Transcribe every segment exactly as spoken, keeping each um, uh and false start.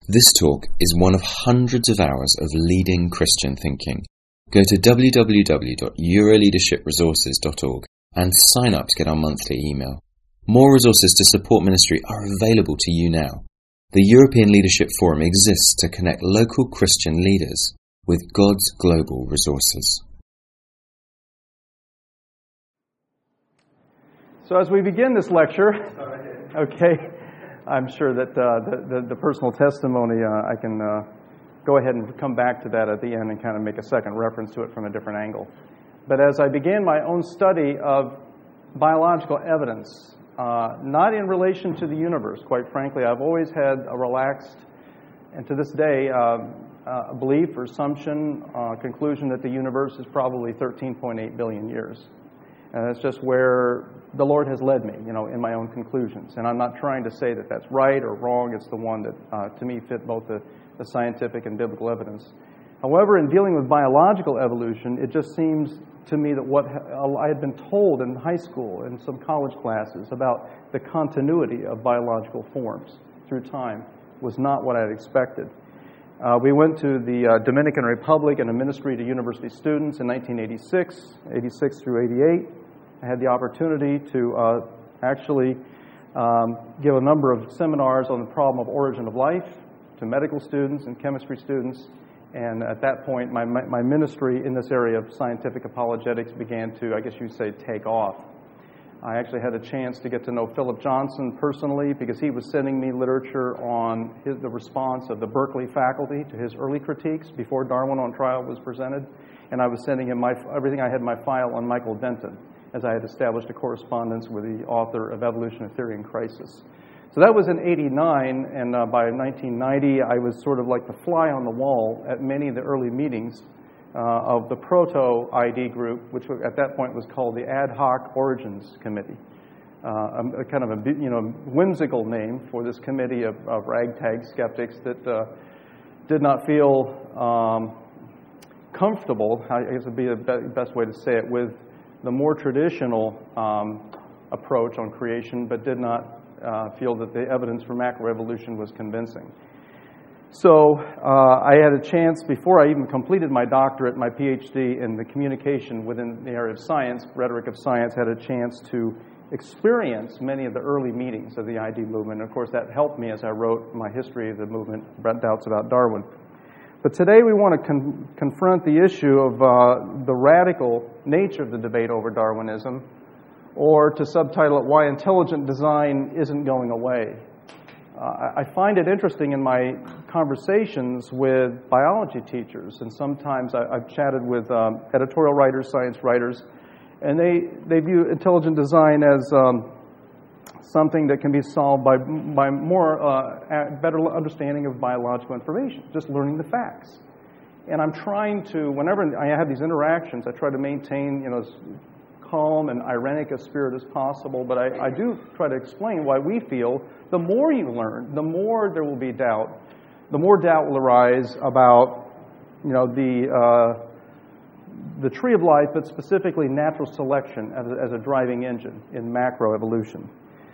This talk is one of hundreds of hours of leading Christian thinking. Go to w w w dot euroleadership resources dot org and sign up to get our monthly email. More resources to support ministry are available to you now. The European Leadership Forum exists to connect local Christian leaders with God's global resources. So as we begin this lecture, okay, I'm sure that uh, the, the, the personal testimony, uh, I can uh, go ahead and come back to that at the end and kind of make a second reference to it from a different angle. But as I began my own study of biological evidence, uh, not in relation to the universe, quite frankly, I've always had a relaxed, and to this day, uh, uh, belief or assumption, uh, conclusion that the universe is probably thirteen point eight billion years. And that's just where the Lord has led me, you know, in my own conclusions. And I'm not trying to say that that's right or wrong. It's the one that, uh, to me, fit both the, the scientific and biblical evidence. However, in dealing with biological evolution, it just seems to me that what I had been told in high school and some college classes about the continuity of biological forms through time was not what I had expected. Uh, we went to the uh, Dominican Republic and a ministry to university students in nineteen eighty-six, eighty-six through eighty-eight. I had the opportunity to uh, actually um, give a number of seminars on the problem of origin of life to medical students and chemistry students. And at that point, my, my, my ministry in this area of scientific apologetics began to, I guess you'd say, take off. I actually had a chance to get to know Philip Johnson personally because he was sending me literature on his, the response of the Berkeley faculty to his early critiques before Darwin on Trial was presented. And I was sending him my, everything I had in my file on Michael Denton, as I had established a correspondence with the author of Evolution, a Theory, and Crisis. So that was in eighty-nine, and uh, by nineteen ninety, I was sort of like the fly on the wall at many of the early meetings uh, of the Proto-I D group, which at that point was called the Ad Hoc Origins Committee. Uh, a, a kind of a you know whimsical name for this committee of, of ragtag skeptics that uh, did not feel um, comfortable, I guess would be the be- best way to say it, with the more traditional um, approach on creation, but did not uh, feel that the evidence for macroevolution was convincing. So uh, I had a chance, before I even completed my doctorate, my P H D in the communication within the area of science, rhetoric of science, had a chance to experience many of the early meetings of the I D movement. And of course, that helped me as I wrote my history of the movement, Doubts About Darwin. But today we want to con- confront the issue of uh, the radical nature of the debate over Darwinism, or to subtitle it, Why Intelligent Design Isn't Going Away. Uh, I find it interesting in my conversations with biology teachers, and sometimes I, I've chatted with um, editorial writers, science writers, and they, they view intelligent design as um, something that can be solved by by more uh, better understanding of biological information, just learning the facts. And I'm trying to, whenever I have these interactions, I try to maintain, you know, as calm and ironic a spirit as possible, but I, I do try to explain why we feel the more you learn, the more there will be doubt. The more doubt will arise about, you know, the uh, the tree of life, but specifically natural selection as a, as a driving engine in macroevolution.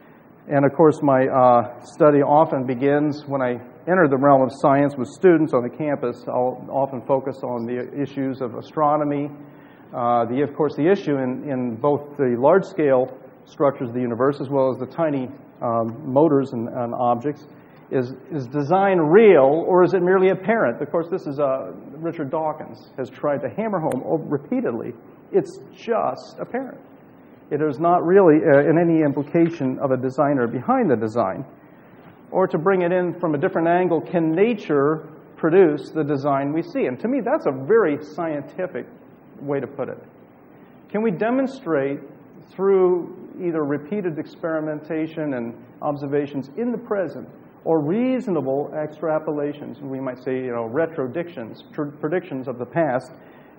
And of course, my uh, study often begins when I enter the realm of science with students on the campus. I'll often focus on the issues of astronomy. Uh, the, of course, the issue in, in both the large-scale structures of the universe as well as the tiny um, motors and, and objects is, is design real, or is it merely apparent? Of course, this is uh, Richard Dawkins has tried to hammer home repeatedly. It's just apparent. It is not really uh, in any implication of a designer behind the design. Or to bring it in from a different angle, can nature produce the design we see? And to me, that's a very scientific way to put it. Can we demonstrate through either repeated experimentation and observations in the present, or reasonable extrapolations, we might say, you know, retrodictions, tr- predictions of the past,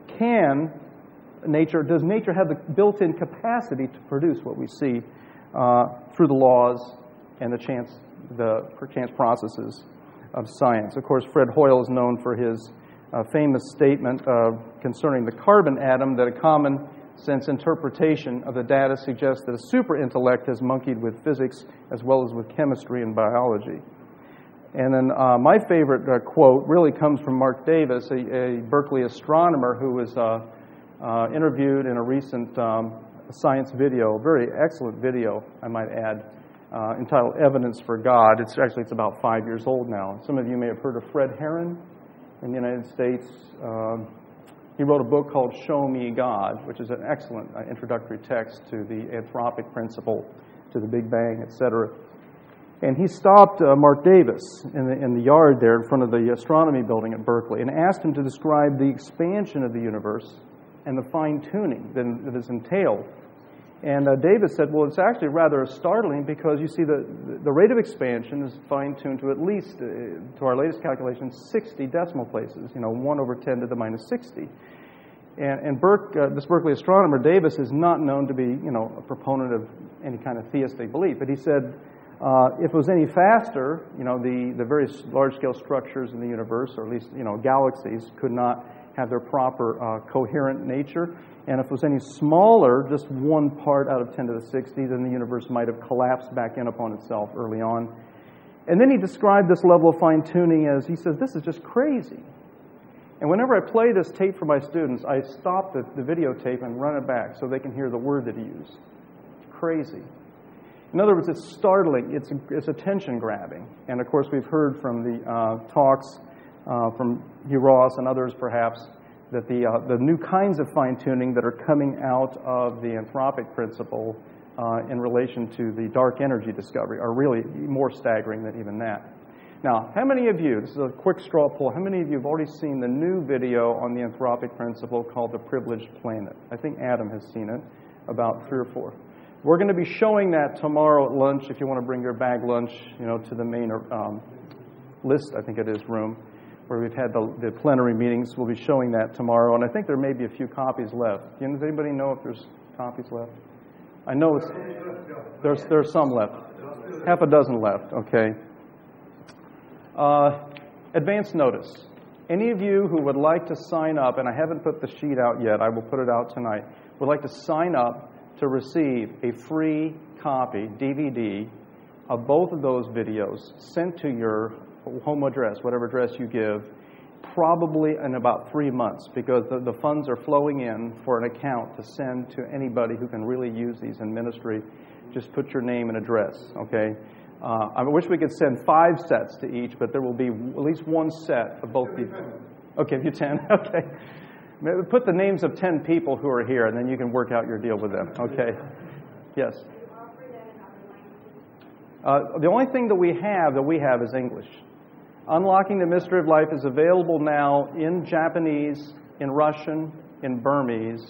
can nature, does nature have the built-in capacity to produce what we see uh, through the laws and the chance, the chance processes of science? Of course, Fred Hoyle is known for his uh, famous statement uh, concerning the carbon atom, that a common sense interpretation of the data suggests that a super intellect has monkeyed with physics as well as with chemistry and biology. And then uh, my favorite uh, quote really comes from Mark Davis, a, a Berkeley astronomer who was uh, uh, interviewed in a recent um, science video, very excellent video, I might add, uh, entitled Evidence for God. It's actually it's about five years old now. Some of you may have heard of Fred Heron in the United States. Um, he wrote a book called Show Me God, which is an excellent uh, introductory text to the anthropic principle, to the Big Bang, et cetera. And he stopped uh, Mark Davis in the, in the yard there in front of the astronomy building at Berkeley and asked him to describe the expansion of the universe and the fine-tuning that, that is entailed. And uh, Davis said, well, it's actually rather startling because you see the, the rate of expansion is fine-tuned to at least, uh, to our latest calculations, sixty decimal places, you know, one over ten to the minus sixty. And, and Burke, uh, this Berkeley astronomer, Davis, is not known to be, you know, a proponent of any kind of theistic belief. But he said, uh, if it was any faster, you know, the, the very large-scale structures in the universe, or at least, you know, galaxies, could not have their proper uh, coherent nature. And if it was any smaller, just one part out of ten to the sixty, then the universe might have collapsed back in upon itself early on. And then he described this level of fine-tuning as, he says, this is just crazy. And whenever I play this tape for my students, I stop the, the videotape and run it back so they can hear the word that he used. It's crazy. In other words, it's startling. It's, it's attention-grabbing. And, of course, we've heard from the uh, talks uh, from Hugh Ross and others, perhaps, that the, uh, the new kinds of fine-tuning that are coming out of the anthropic principle uh, in relation to the dark energy discovery are really more staggering than even that. Now, how many of you, this is a quick straw poll, how many of you have already seen the new video on the anthropic principle called The Privileged Planet? I think Adam has seen it, about three or four. We're going to be showing that tomorrow at lunch, if you want to bring your bag lunch, you know, to the main um, list, I think it is, room, where we've had the, the plenary meetings. We'll be showing that tomorrow, and I think there may be a few copies left. Does anybody know if there's copies left? I know it's, there's there's some left. Half a dozen left, okay. Uh, advance notice. Any of you who would like to sign up, and I haven't put the sheet out yet, I will put it out tonight, would like to sign up to receive a free copy, D V D, of both of those videos sent to your home address, whatever address you give, probably in about three months, because the, the funds are flowing in for an account to send to anybody who can really use these in ministry. Just put your name and address, okay? Uh, I wish we could send five sets to each, but there will be at least one set of both these. Okay, if you ten, okay. Put the names of ten people who are here, and then you can work out your deal with them, okay? Yes? Uh, the only thing that we have that we have is English. Unlocking the Mystery of Life is available now in Japanese, in Russian, in Burmese.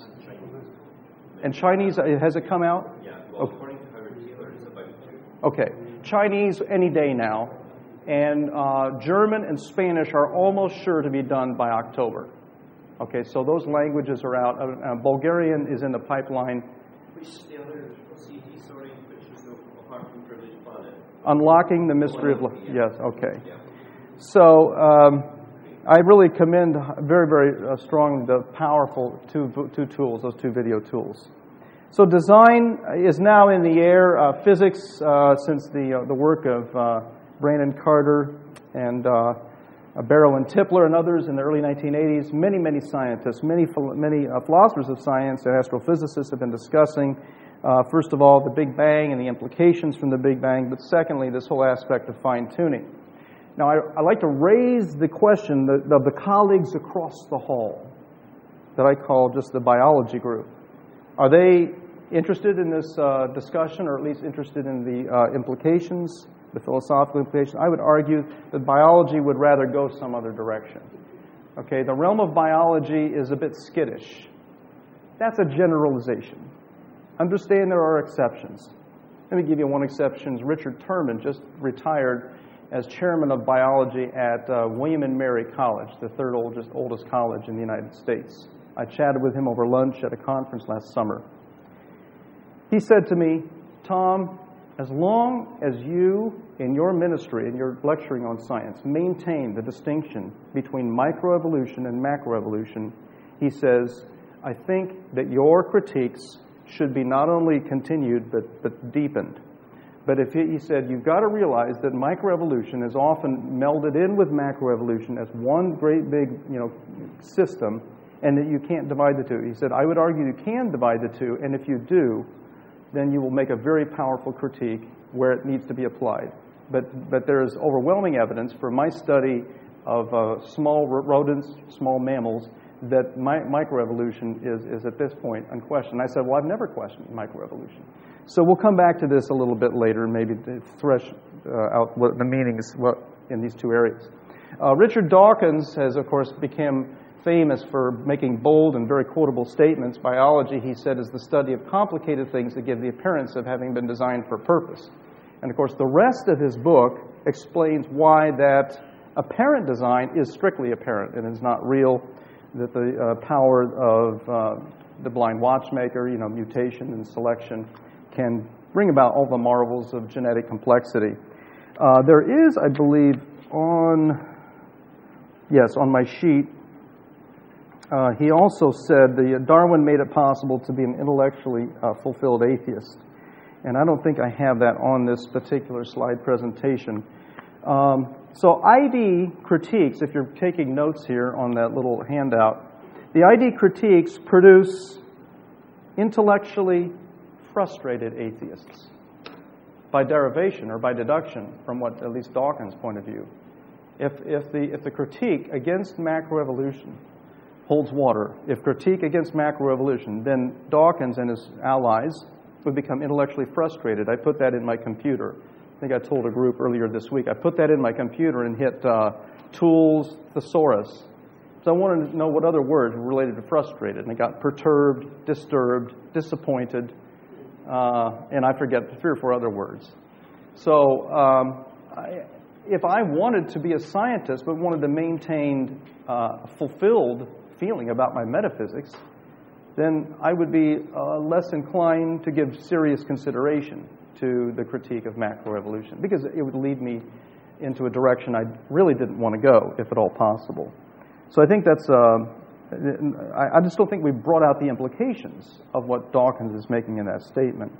And Chinese, has it come out? Yeah, well, according to Howard Taylor, it's about two. Okay. Chinese, any day now. And uh, German and Spanish are almost sure to be done by October. Okay, so those languages are out. Uh, uh, Bulgarian is in the pipeline. Which is the other C D, sorry, which is the, apart from Privileged Planet? Unlocking the Mystery of Life. Yeah. Yes, okay. Yeah. So um, I really commend very, very uh, strongly the powerful two, two tools, those two video tools. So design is now in the air. Uh, physics, uh, since the uh, the work of uh, Brandon Carter and uh, Barrow and Tipler and others in the early nineteen eighties, many, many scientists, many, many uh, philosophers of science and astrophysicists have been discussing, uh, first of all, the Big Bang and the implications from the Big Bang, but secondly, this whole aspect of fine-tuning. Now, I, I like to raise the question of the, the colleagues across the hall that I call just the biology group. Are they interested in this uh, discussion, or at least interested in the uh, implications, the philosophical implications? I would argue that biology would rather go some other direction. Okay, the realm of biology is a bit skittish. That's a generalization. Understand there are exceptions. Let me give you one exception. Richard Terman just retired as chairman of biology at uh, William and Mary College, the third oldest, oldest college in the United States. I chatted with him over lunch at a conference last summer. He said to me, Tom, as long as you, in your ministry, and you're lecturing on science, maintain the distinction between microevolution and macroevolution, he says, I think that your critiques should be not only continued, but, but deepened. But if he, he said, you've got to realize that microevolution is often melded in with macroevolution as one great big, you know, system, and that you can't divide the two. He said, I would argue you can divide the two, and if you do, then you will make a very powerful critique where it needs to be applied. But but there is overwhelming evidence for my study of uh, small rodents, small mammals, that my, microevolution is, is at this point unquestioned. I said, well, I've never questioned microevolution. So we'll come back to this a little bit later and maybe thresh uh, out what the meanings what, in these two areas. Uh, Richard Dawkins has, of course, become famous for making bold and very quotable statements. Biology, he said, is the study of complicated things that give the appearance of having been designed for a purpose. And, of course, the rest of his book explains why that apparent design is strictly apparent and is not real, that the uh, power of uh, the blind watchmaker, you know, mutation and selection, can bring about all the marvels of genetic complexity. Uh, there is, I believe, on, yes, on my sheet, uh, he also said that Darwin made it possible to be an intellectually uh, fulfilled atheist. And I don't think I have that on this particular slide presentation. Um, so I D critiques, if you're taking notes here on that little handout, the I D critiques produce intellectually frustrated atheists by derivation or by deduction from what at least Dawkins' point of view. If, if, the, if the critique against macroevolution holds water, if critique against macroevolution, then Dawkins and his allies would become intellectually frustrated. I put that in my computer. I think I told a group earlier this week. I put that in my computer and hit uh, tools thesaurus. So I wanted to know what other words were related to frustrated. And I got perturbed, disturbed, disappointed, uh, and I forget three or four other words. So um, I, if I wanted to be a scientist but wanted to maintain uh, a fulfilled feeling about my metaphysics, then I would be uh, less inclined to give serious consideration to the critique of macroevolution, because it would lead me into a direction I really didn't want to go, if at all possible. So I think that's, uh, I just don't think we've brought out the implications of what Dawkins is making in that statement.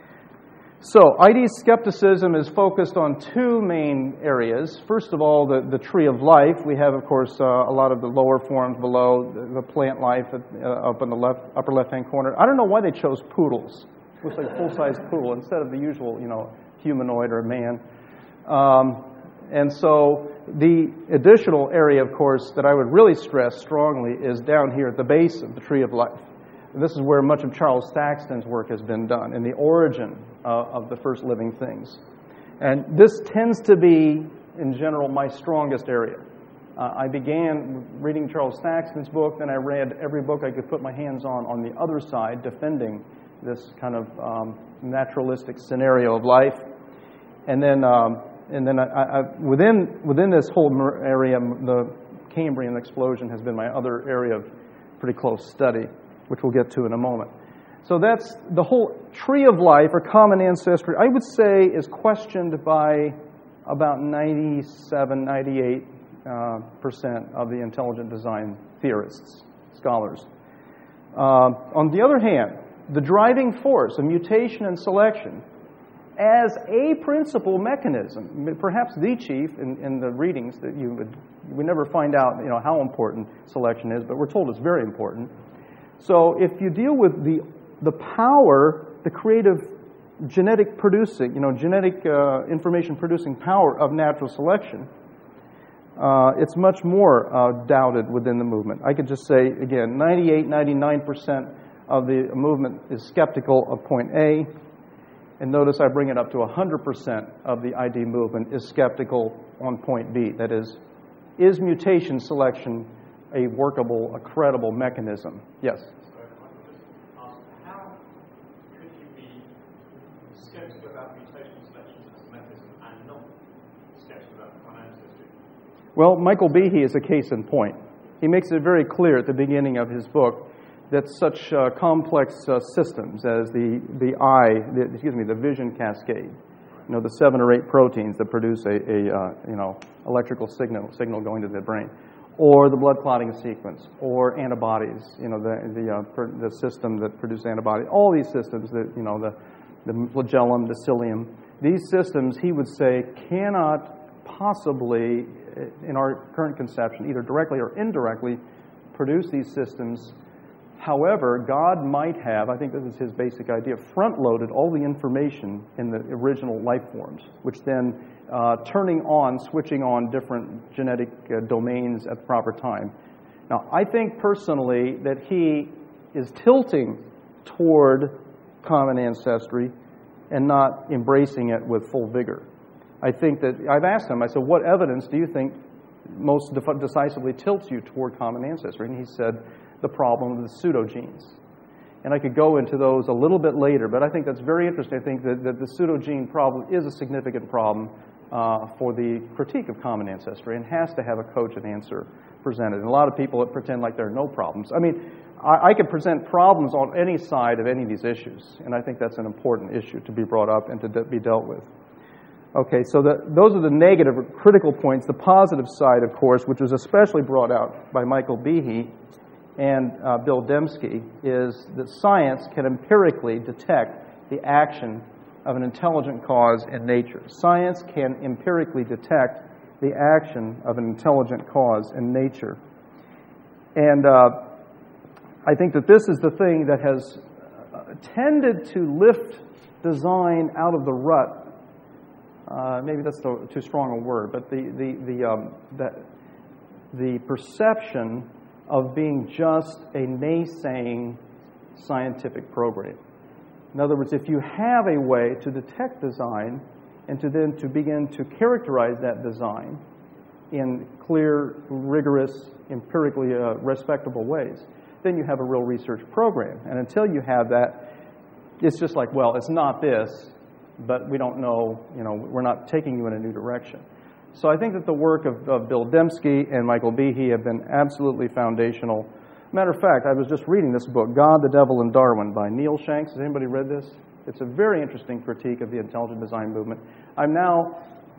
So I D skepticism is focused on two main areas. First of all, the, the tree of life. We have, of course, uh, a lot of the lower forms below, the, the plant life at, uh, up in the left, upper left-hand corner. I don't know why they chose poodles. It looks like a full-size poodle instead of the usual, you know, humanoid or man. Um, and so the additional area, of course, that I would really stress strongly is down here at the base of the tree of life. And this is where much of Charles Saxton's work has been done, in the origin uh, of the first living things. And this tends to be, in general, my strongest area. Uh, I began reading Charles Saxton's book, then I read every book I could put my hands on on the other side, defending this kind of um, naturalistic scenario of life. And then, um, and then I, I, within within this whole area, the Cambrian explosion has been my other area of pretty close study, which we'll get to in a moment. So that's the whole tree of life, or common ancestry, I would say is questioned by about ninety-seven, ninety-eight uh, percent of the intelligent design theorists, scholars. Uh, on the other hand, the driving force of mutation and selection as a principal mechanism, perhaps the chief in, in the readings that you would, we never find out, you know, how important selection is, but we're told it's very important. So if you deal with the the power, the creative genetic producing, you know, genetic uh, information producing power of natural selection, uh, it's much more uh, doubted within the movement. I could just say, again, ninety-eight, ninety-nine percent of the movement is skeptical of point A, and notice I bring it up to one hundred percent of the I D movement is skeptical on point B. That is, is mutation selection a workable, a credible mechanism? Yes? Well, Michael Behe is a case in point. He makes it very clear at the beginning of his book that such uh, complex uh, systems as the, the eye, the, excuse me, the vision cascade, you know, the seven or eight proteins that produce a, a uh, you know, electrical signal, signal going to the brain, or the blood clotting sequence, or antibodies, you know, the the, uh, per, the system that produces antibodies, all these systems, that, you know, the, the flagellum, the cilium, these systems, he would say, cannot possibly, in our current conception, either directly or indirectly, produce these systems. However, God might have, I think this is his basic idea, front-loaded all the information in the original life forms, which then uh, turning on, switching on different genetic uh, domains at the proper time. Now, I think personally that he is tilting toward common ancestry and not embracing it with full vigor. I think that, I've asked him, I said, what evidence do you think most decisively tilts you toward common ancestry? And he said, the problem of the pseudogenes. And I could go into those a little bit later, but I think that's very interesting. I think that, that the pseudogene problem is a significant problem uh, for the critique of common ancestry and has to have a cogent answer presented. And a lot of people that pretend like there are no problems. I mean, I, I could present problems on any side of any of these issues, and I think that's an important issue to be brought up and to de- be dealt with. Okay, so the, those are the negative or critical points. The positive side, of course, which was especially brought out by Michael Behe and uh, Bill Dembski, is that science can empirically detect the action of an intelligent cause in nature. Science can empirically detect the action of an intelligent cause in nature. And uh, I think that this is the thing that has tended to lift design out of the rut. Uh, maybe that's the, too strong a word, but the the the, um, the the perception of being just a naysaying scientific program. In other words, if you have a way to detect design and to then to begin to characterize that design in clear, rigorous, empirically uh, respectable ways, then you have a real research program. And until you have that, it's just like, well, it's not this, but we don't know, you know, we're not taking you in a new direction. So I think that the work of, of Bill Dembski and Michael Behe have been absolutely foundational. Matter of fact, I was just reading this book, God, the Devil, and Darwin by Neil Shanks. Has anybody read this? It's a very interesting critique of the intelligent design movement. I'm now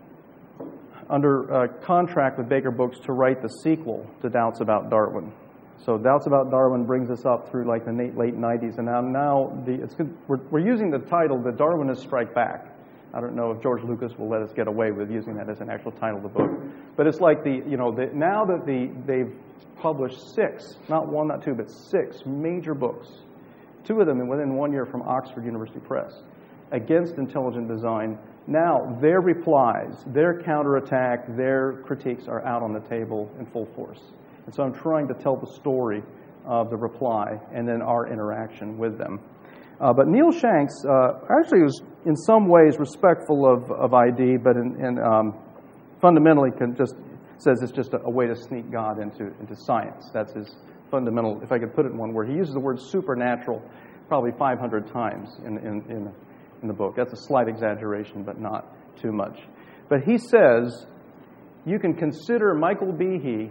under uh, contract with Baker Books to write the sequel to Doubts About Darwin. So Doubts About Darwin brings us up through like the late nineties, and now, now the, it's good, we're, we're using the title, The Darwinists Strike Back. I don't know if George Lucas will let us get away with using that as an actual title of the book. But it's like the, you know, the, now that the, they've published six, not one, not two, but six major books, two of them within one year from Oxford University Press, against intelligent design. Now their replies, their counterattack, their critiques are out on the table in full force. And so I'm trying to tell the story of the reply and then our interaction with them. Uh, but Neil Shanks uh, actually was in some ways respectful of, of I D, but in, in, um, fundamentally can just says it's just a, a way to sneak God into, into science. That's his fundamental, if I could put it in one word. He uses the word supernatural probably five hundred times in, in, in, in the book. That's a slight exaggeration, but not too much. But he says you can consider Michael Behe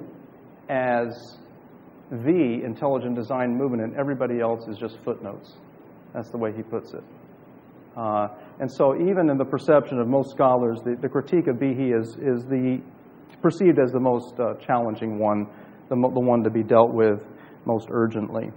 as the intelligent design movement, and everybody else is just footnotes. That's the way he puts it. Uh, and so even in the perception of most scholars, the, the critique of Behe is, is the perceived as the most uh, challenging one, the, the one to be dealt with most urgently.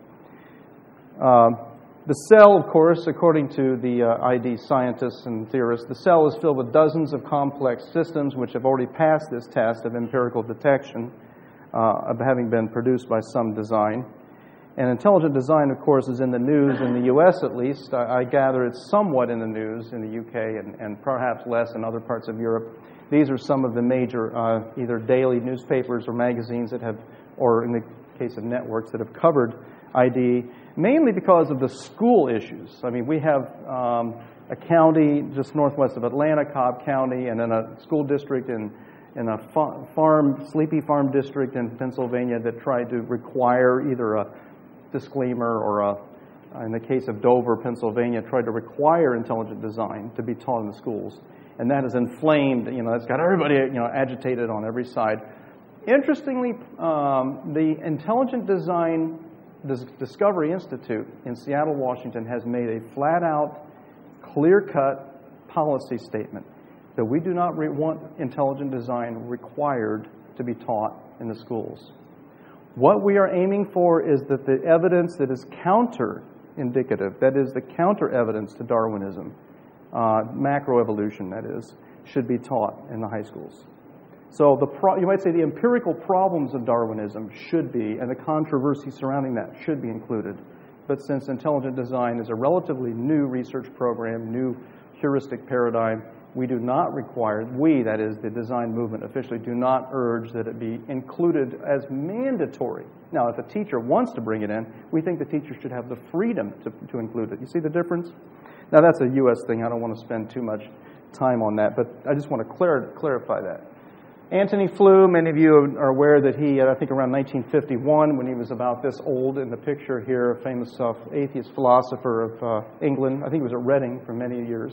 Uh, the cell, of course, according to the uh, I D scientists and theorists, the cell is filled with dozens of complex systems which have already passed this test of empirical detection uh, of having been produced by some design. And intelligent design, of course, is in the news in the U S at least. I, I gather it's somewhat in the news in the U K and, and perhaps less in other parts of Europe. These are some of the major uh, either daily newspapers or magazines that have, or in the case of networks, that have covered I D, mainly because of the school issues. I mean, we have um, a county just northwest of Atlanta, Cobb County, and then a school district in in a farm, Sleepy Farm district in Pennsylvania that tried to require either a disclaimer or, a, in the case of Dover, Pennsylvania, tried to require intelligent design to be taught in the schools. And that has inflamed, you know, that's got everybody, you know, agitated on every side. Interestingly, um, the Intelligent Design Dis- Discovery Institute in Seattle, Washington, has made a flat-out, clear-cut policy statement that we do not re- want intelligent design required to be taught in the schools. What we are aiming for is that the evidence that is counter-indicative, that is the counter-evidence to Darwinism, uh, macroevolution, that is, should be taught in the high schools. So the pro- you might say the empirical problems of Darwinism should be, and the controversy surrounding that should be included. But since intelligent design is a relatively new research program, new heuristic paradigm, we do not require, we, that is, the design movement officially, do not urge that it be included as mandatory. Now, if a teacher wants to bring it in, we think the teacher should have the freedom to, to include it. You see the difference? Now, that's a U S thing. I don't want to spend too much time on that, but I just want to clar- clarify that. Antony Flew, many of you are aware that he, I think around nineteen fifty-one, when he was about this old in the picture here, a famous uh, atheist philosopher of uh, England. I think he was at Reading for many years.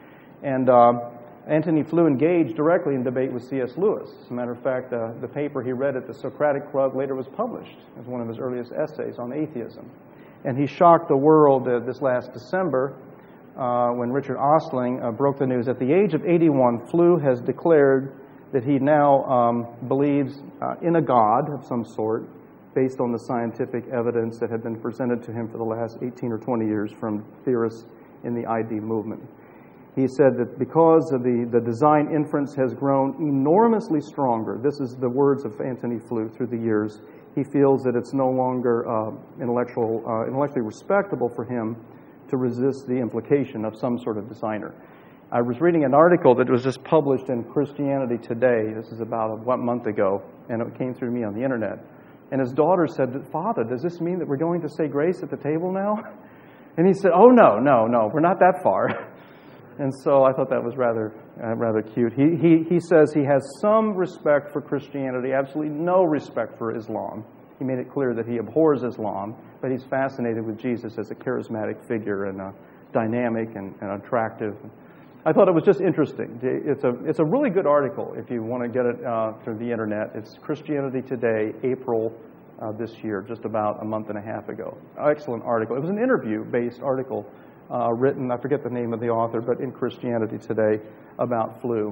And uh, Antony Flew engaged directly in debate with C S Lewis. As a matter of fact, uh, the paper he read at the Socratic Club later was published as one of his earliest essays on atheism. And he shocked the world uh, this last December uh, when Richard Ostling uh, broke the news. At the age of eighty-one, Flew has declared that he now um, believes uh, in a God of some sort based on the scientific evidence that had been presented to him for the last eighteen or twenty years from theorists in the I D movement. He said that because of the, the design inference has grown enormously stronger, this is the words of Antony Flew through the years, he feels that it's no longer uh, intellectual, uh, intellectually respectable for him to resist the implication of some sort of designer. I was reading an article that was just published in Christianity Today. This is about a one month ago, and it came through me on the internet. And his daughter said, "Father, does this mean that we're going to say grace at the table now?" And he said, "Oh, no, no, no, we're not that far." And so I thought that was rather uh, rather cute. He, he, he says he has some respect for Christianity, absolutely no respect for Islam. He made it clear that he abhors Islam, but he's fascinated with Jesus as a charismatic figure and uh, dynamic and, and attractive. I thought it was just interesting. It's a it's a really good article if you want to get it uh, through the internet. It's Christianity Today, April uh, this year, just about a month and a half ago. Excellent article. It was an interview-based article uh, written, I forget the name of the author, but in Christianity Today about Flew.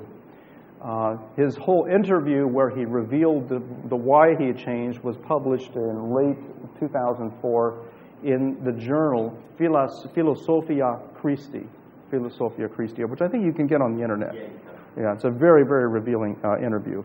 Uh, his whole interview where he revealed the, the why he had changed was published in late two thousand four in the journal Philos- Philosophia Christi. Philosophia Christi, which I think you can get on the internet. Yeah, it's a very, very revealing uh, interview.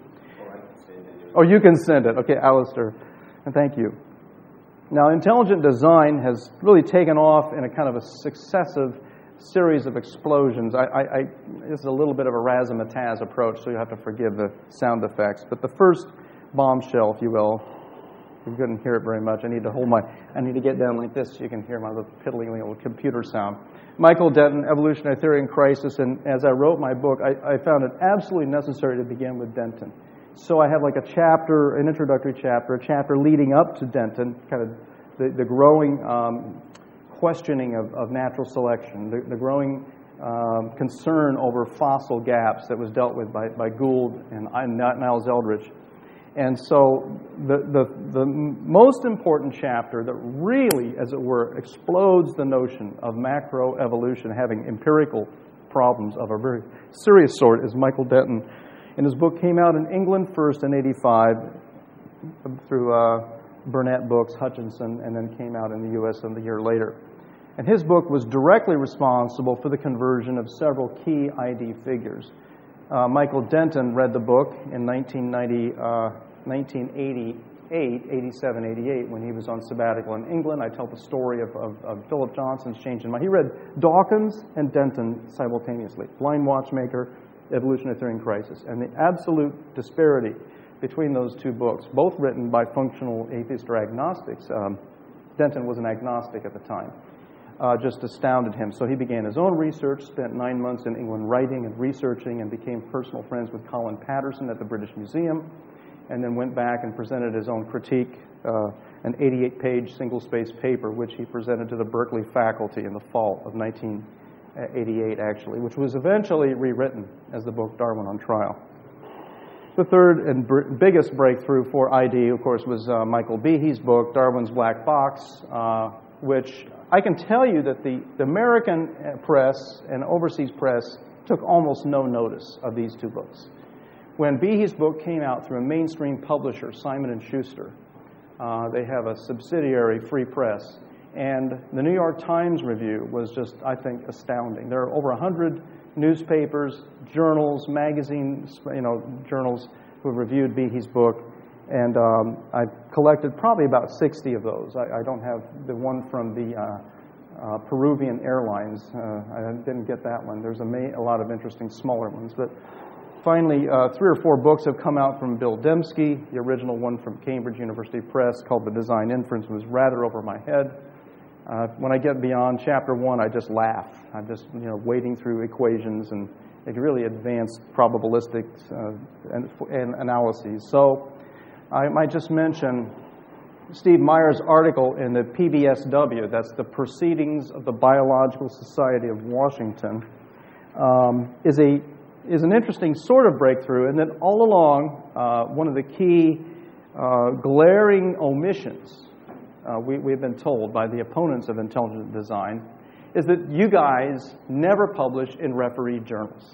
Oh, you can send it. Okay, Alistair. And thank you. Now, intelligent design has really taken off in a kind of a successive series of explosions. I, I, I, this is a little bit of a razzmatazz approach, so you have to forgive the sound effects. But the first bombshell, if you will, you couldn't hear it very much. I need to hold my, I need to get down like this so you can hear my little piddling little computer sound. Michael Denton, Evolutionary Theory and Crisis, and as I wrote my book, I, I found it absolutely necessary to begin with Denton. So I have like a chapter, an introductory chapter, a chapter leading up to Denton, kind of the, the growing um, questioning of, of natural selection, the, the growing um, concern over fossil gaps that was dealt with by, by Gould and Niles Eldredge. And so the, the, the most important chapter that really, as it were, explodes the notion of macroevolution having empirical problems of a very serious sort is Michael Denton. And his book came out in England first in eighty-five through uh, Burnett Books, Hutchinson, and then came out in the U S a year later. And his book was directly responsible for the conversion of several key I D figures. Uh, Michael Denton read the book in nineteen ninety, uh, nineteen eighty-eight, eighty-seven, eighty-eight, when he was on sabbatical in England. I tell the story of, of, of Philip Johnson's change in mind. He read Dawkins and Denton simultaneously, Blind Watchmaker, Evolutionary Theory and Crisis, and the absolute disparity between those two books, both written by functional atheists or agnostics. Um, Denton was an agnostic at the time. Uh, just astounded him. So he began his own research, spent nine months in England writing and researching, and became personal friends with Colin Patterson at the British Museum, and then went back and presented his own critique, uh, an eighty-eight page single-space paper, which he presented to the Berkeley faculty in the fall of nineteen eighty-eight, actually, which was eventually rewritten as the book Darwin on Trial. The third and br- biggest breakthrough for I D, of course, was uh, Michael Behe's book, Darwin's Black Box, uh, which I can tell you that the, the American press and overseas press took almost no notice of these two books. When Behe's book came out through a mainstream publisher, Simon and Schuster, uh, they have a subsidiary free press, And the New York Times review was just, I think, astounding. There are over one hundred newspapers, journals, magazines, you know, journals who have reviewed Behe's book. And um, I collected probably about sixty of those. I, I don't have the one from the uh, uh, Peruvian Airlines. Uh, I didn't get that one. There's a, ma- a lot of interesting smaller ones. But finally, uh, three or four books have come out from Bill Dembski. The original one from Cambridge University Press called The Design Inference was rather over my head. Uh, when I get beyond chapter one, I just laugh. I'm just, you know, wading through equations and like really advanced probabilistic uh, and, and analyses. So I might just mention Steve Meyer's article in the P B S W, that's the Proceedings of the Biological Society of Washington, um, is a is an interesting sort of breakthrough, and that all along, uh, one of the key uh, glaring omissions uh, we, we've been told by the opponents of intelligent design is that you guys never publish in refereed journals.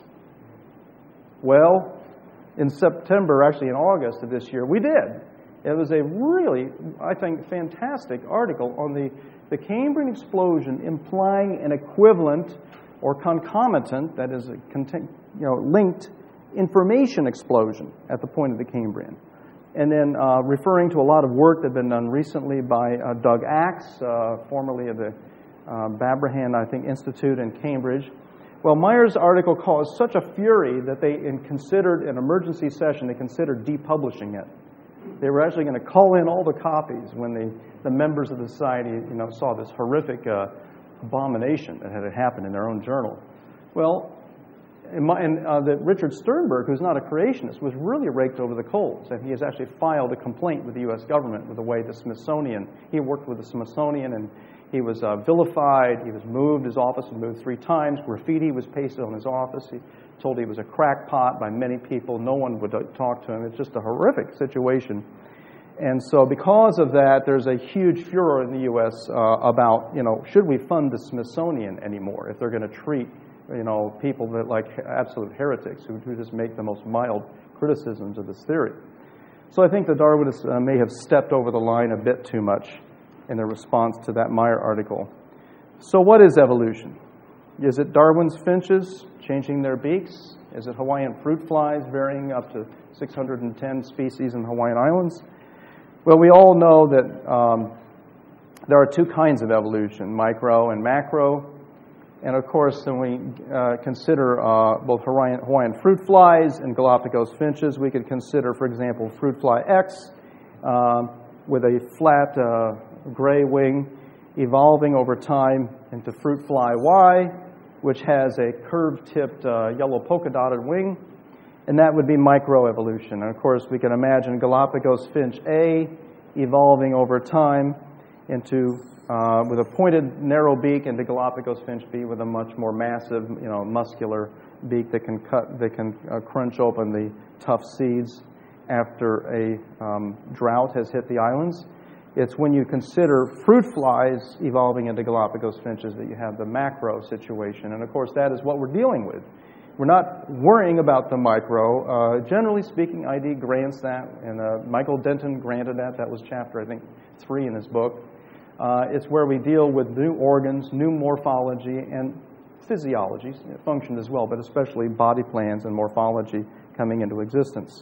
Well, in September, actually in August of this year, we did. It was a really, I think, fantastic article on the, the Cambrian explosion implying an equivalent or concomitant, that is, a content, you know, linked information explosion at the point of the Cambrian. And then uh, referring to a lot of work that had been done recently by uh, Doug Axe, uh, formerly of the uh, Babrahan, I think, Institute in Cambridge. Well, Meyer's article caused such a fury that they in considered an emergency session, they considered depublishing it. They were actually going to call in all the copies when the, the members of the society, you know, saw this horrific uh, abomination that had happened in their own journal. Well, and, my, and uh, that Richard Sternberg, who's not a creationist, was really raked over the coals, and he has actually filed a complaint with the U S government with the way the Smithsonian, he worked with the Smithsonian, and he was uh, vilified, he was moved, his office was moved three times, graffiti was pasted on his office, he told he was a crackpot by many people, no one would talk to him. It's just a horrific situation. And so because of that, there's a huge furor in the U S uh, about, you know, should we fund the Smithsonian anymore if they're going to treat, you know, people that like absolute heretics who, who just make the most mild criticisms of this theory. So I think the Darwinists uh, may have stepped over the line a bit too much in their response to that Meyer article. So what is evolution? Is it Darwin's finches changing their beaks? Is it Hawaiian fruit flies varying up to six hundred ten species in the Hawaiian Islands? Well, we all know that um, there are two kinds of evolution, micro and macro. And of course, when we uh, consider uh, both Hawaiian, Hawaiian fruit flies and Galapagos finches, we could consider, for example, fruit fly X um, with a flat uh, gray wing evolving over time into fruit fly Y, which has a curved-tipped uh, yellow polka-dotted wing, and that would be microevolution. And of course, we can imagine Galapagos finch A evolving over time into uh, with a pointed, narrow beak, into Galapagos finch B with a much more massive, you know, muscular beak that can cut, that can uh, crunch open the tough seeds after a um, drought has hit the islands. It's when you consider fruit flies evolving into Galapagos finches that you have the macro situation. And of course, that is what we're dealing with. We're not worrying about the micro. Uh, generally speaking, I D grants that, and uh, Michael Denton granted that. That was chapter, I think, three in his book. Uh, it's where we deal with new organs, new morphology, and physiology, function as well, but especially body plans and morphology coming into existence.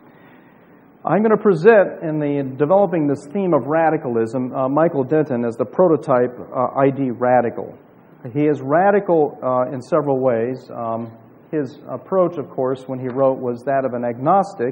I'm going to present in the developing this theme of radicalism, uh, Michael Denton as the prototype uh, I D radical. He is radical uh, in several ways. Um, his approach, of course, when he wrote was that of an agnostic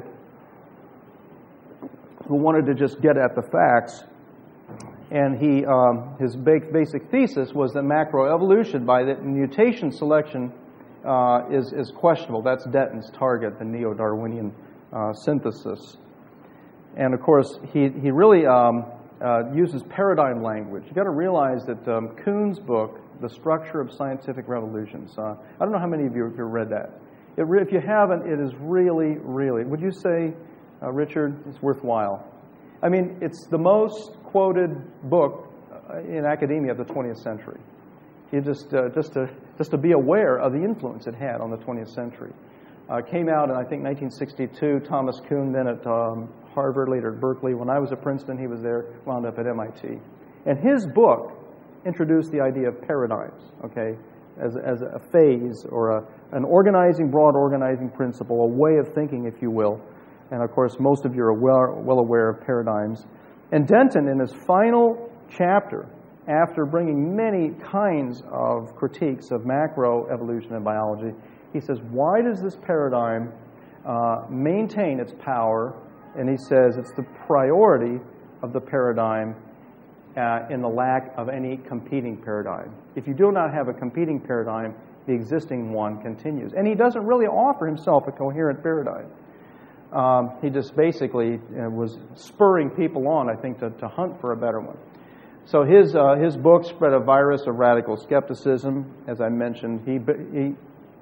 who wanted to just get at the facts. And he, um, his basic thesis was that macroevolution, by the mutation selection, uh, is, is questionable. That's Denton's target, the neo-Darwinian uh, synthesis. And of course, he, he really um, uh, uses paradigm language. You've got to realize that um, Kuhn's book, The Structure of Scientific Revolutions, uh, I don't know how many of you have read that. It re- if you haven't, it is really, really, would you say, uh, Richard, it's worthwhile? I mean, it's the most quoted book in academia of the twentieth century. You just, uh, just, to, just to be aware of the influence it had on the twentieth century. Uh, came out in, I think, nineteen sixty-two. Thomas Kuhn, then at um, Harvard, later at Berkeley. When I was at Princeton, he was there, wound up at M I T. And his book introduced the idea of paradigms, okay, as, as a phase or a, an organizing, broad organizing principle, a way of thinking, if you will. And of course, most of you are well, well aware of paradigms. And Denton, in his final chapter, after bringing many kinds of critiques of macroevolution in biology, he says, why does this paradigm uh, maintain its power? And he says it's the priority of the paradigm uh, in the lack of any competing paradigm. If you do not have a competing paradigm, the existing one continues. And he doesn't really offer himself a coherent paradigm. Um, he just basically uh, was spurring people on, I think, to, to hunt for a better one. So his uh, his book spread a virus of radical skepticism. As I mentioned, he, he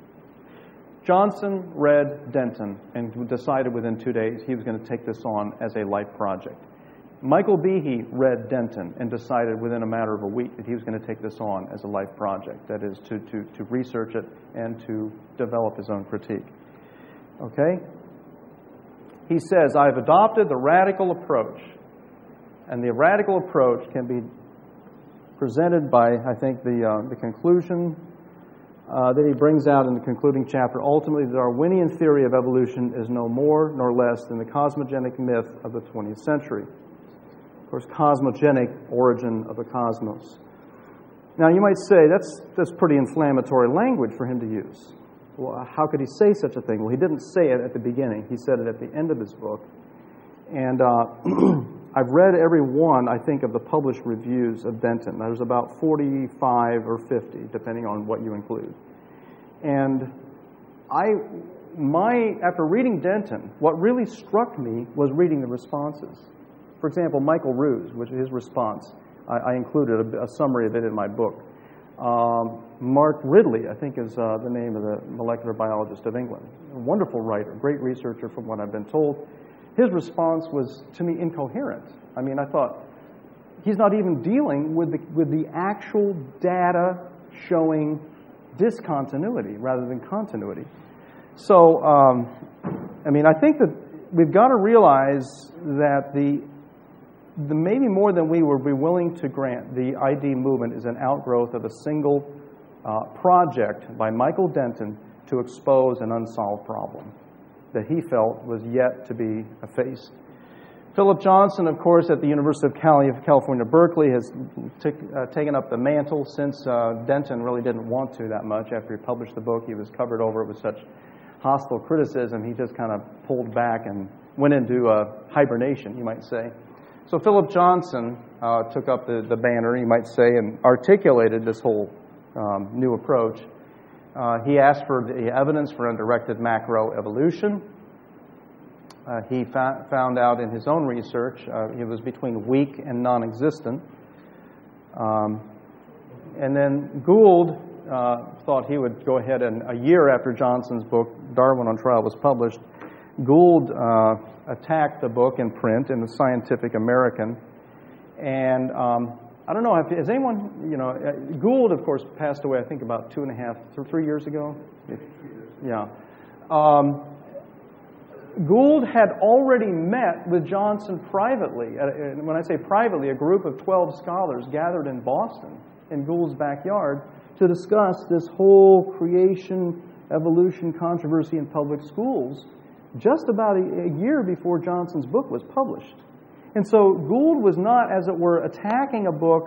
Johnson read Denton and decided within two days he was going to take this on as a life project. Michael Behe read Denton and decided within a matter of a week that he was going to take this on as a life project, that is, to, to, to research it and to develop his own critique. Okay? He says, I've adopted the radical approach. And the radical approach can be presented by, I think, the, uh, the conclusion uh, that he brings out in the concluding chapter. Ultimately, the Darwinian theory of evolution is no more nor less than the cosmogenic myth of the twentieth century. Of course, cosmogenic, origin of the cosmos. Now, you might say, that's, that's pretty inflammatory language for him to use. Well, how could he say such a thing? Well, he didn't say it at the beginning. He said it at the end of his book. And uh, I've read every one, I think, of the published reviews of Denton. There's about forty-five or fifty, depending on what you include. And I, my, after reading Denton, what really struck me was reading the responses. For example, Michael Ruse, which is his response, I, I included a, a summary of it in my book. Um, Mark Ridley, I think, is uh, the name of the molecular biologist of England. A wonderful writer, great researcher from what I've been told. His response was, to me, incoherent. I mean, I thought, he's not even dealing with the, with the actual data showing discontinuity rather than continuity. So, um, I mean, I think that we've got to realize that the, the maybe more than we would be willing to grant, the I D movement is an outgrowth of a single uh, project by Michael Denton to expose an unsolved problem that he felt was yet to be effaced. Philip Johnson, of course, at the University of California, Berkeley, has t- uh, taken up the mantle since uh, Denton really didn't want to that much. After he published the book, he was covered over with such hostile criticism, he just kind of pulled back and went into uh, hibernation, you might say. So Philip Johnson uh, took up the, the banner, you might say, and articulated this whole um, new approach. Uh, he asked for the evidence for undirected macroevolution. Uh, he fa- found out in his own research uh, it was between weak and non-existent. Um, and then Gould uh, thought he would go ahead and, a year after Johnson's book, Darwin on Trial, was published, Gould uh, attacked the book in print in the Scientific American. And um, I don't know, if, has anyone, you know, Gould, of course, passed away, I think, about two and a half, three years ago? Yeah. Um, Gould had already met with Johnson privately. And when I say privately, a group of twelve scholars gathered in Boston, in Gould's backyard, to discuss this whole creation, evolution controversy in public schools, just about a, a year before Johnson's book was published. And so Gould was not, as it were, attacking a book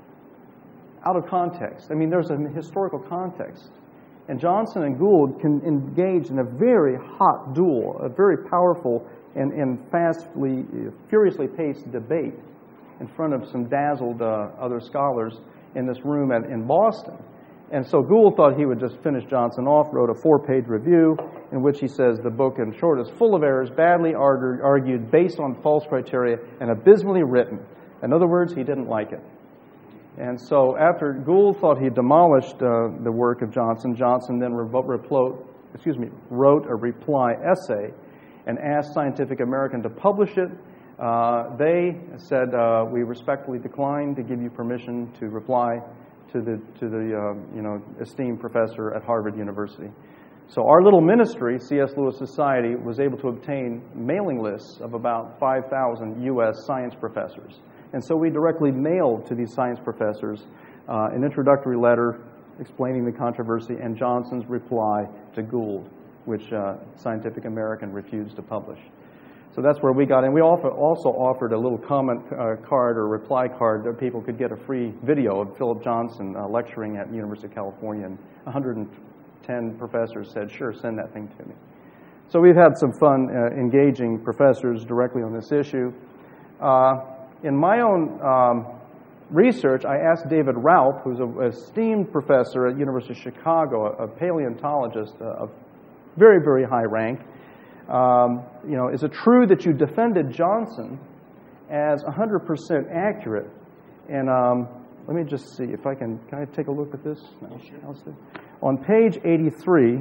out of context. I mean, there's a historical context. And Johnson and Gould can engage in a very hot duel, a very powerful and, and fastly, furiously paced debate in front of some dazzled uh, other scholars in this room at, in Boston. And so Gould thought he would just finish Johnson off, wrote a four-page review in which he says the book, in short, is full of errors, badly argued, based on false criteria, and abysmally written. In other words, he didn't like it. And so after Gould thought he demolished uh, the work of Johnson, Johnson then revo- replo- excuse me, wrote a reply essay and asked Scientific American to publish it. Uh, they said, uh, we respectfully decline to give you permission to reply to the to the uh, you know esteemed professor at Harvard University. So our little ministry, C S. Lewis Society, was able to obtain mailing lists of about five thousand U S science professors. And so we directly mailed to these science professors uh, an introductory letter explaining the controversy, and Johnson's reply to Gould, which uh, Scientific American refused to publish. So that's where we got in. We also offered a little comment uh, card or reply card that people could get a free video of Philip Johnson uh, lecturing at the University of California, and one hundred ten professors said, sure, send that thing to me. So we've had some fun uh, engaging professors directly on this issue. Uh, in my own um, research, I asked David Raup, who's an esteemed professor at the University of Chicago, a, a paleontologist uh, of very, very high rank, um, you know, is it true that you defended Johnson as one hundred percent accurate? And um, let me just see if I can, can I take a look at this? No, sure. On page eighty-three,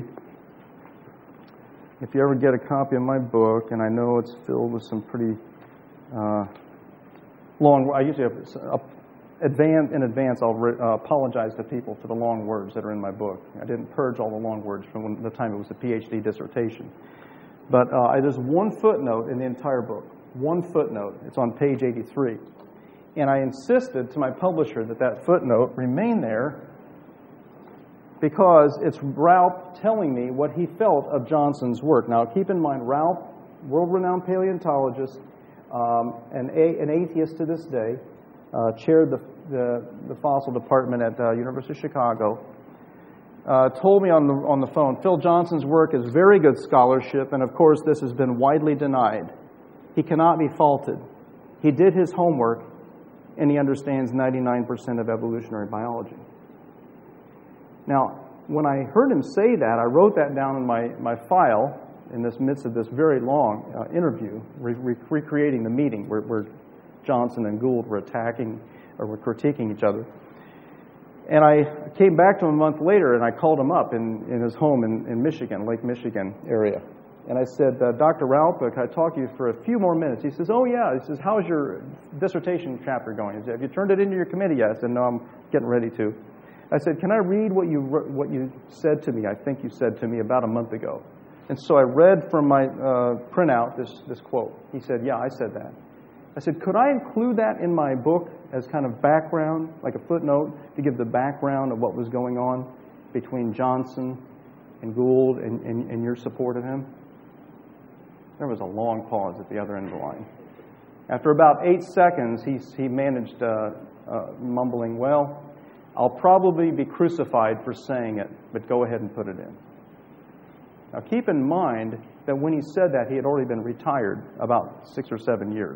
if you ever get a copy of my book, and I know it's filled with some pretty uh, long, I usually have a, advance, in advance I'll re, uh, apologize to people for the long words that are in my book. I didn't purge all the long words from when, the time it was a PhD dissertation. But uh, there's one footnote in the entire book, one footnote. It's on page eighty-three. And I insisted to my publisher that that footnote remain there because it's Raup telling me what he felt of Johnson's work. Now, keep in mind, Raup, world-renowned paleontologist, um, an, a, an atheist to this day, uh, chaired the, the, the fossil department at the uh, University of Chicago, uh, told me on the, on the phone, Phil Johnson's work is very good scholarship, and of course this has been widely denied. He cannot be faulted. He did his homework, and he understands ninety-nine percent of evolutionary biology. Now, when I heard him say that, I wrote that down in my, my file in this midst of this very long uh, interview, re- re- recreating the meeting where, where Johnson and Gould were attacking or were critiquing each other. And I came back to him a month later, and I called him up in, in his home in, in Michigan, Lake Michigan area. And I said, uh, Doctor Raup, can I talk to you for a few more minutes? He says, oh, yeah. He says, how's your dissertation chapter going? He said, have you turned it into your committee yet? I said, no, I'm getting ready to. I said, can I read what you what you said to me, I think you said to me about a month ago? And so I read from my uh, printout this, this quote. He said, yeah, I said that. I said, could I include that in my book as kind of background, like a footnote, to give the background of what was going on between Johnson and Gould and, and, and your support of him? There was a long pause at the other end of the line. After about eight seconds, he, he managed uh, uh, mumbling, well, I'll probably be crucified for saying it, but go ahead and put it in. Now keep in mind that when he said that, he had already been retired about six or seven years.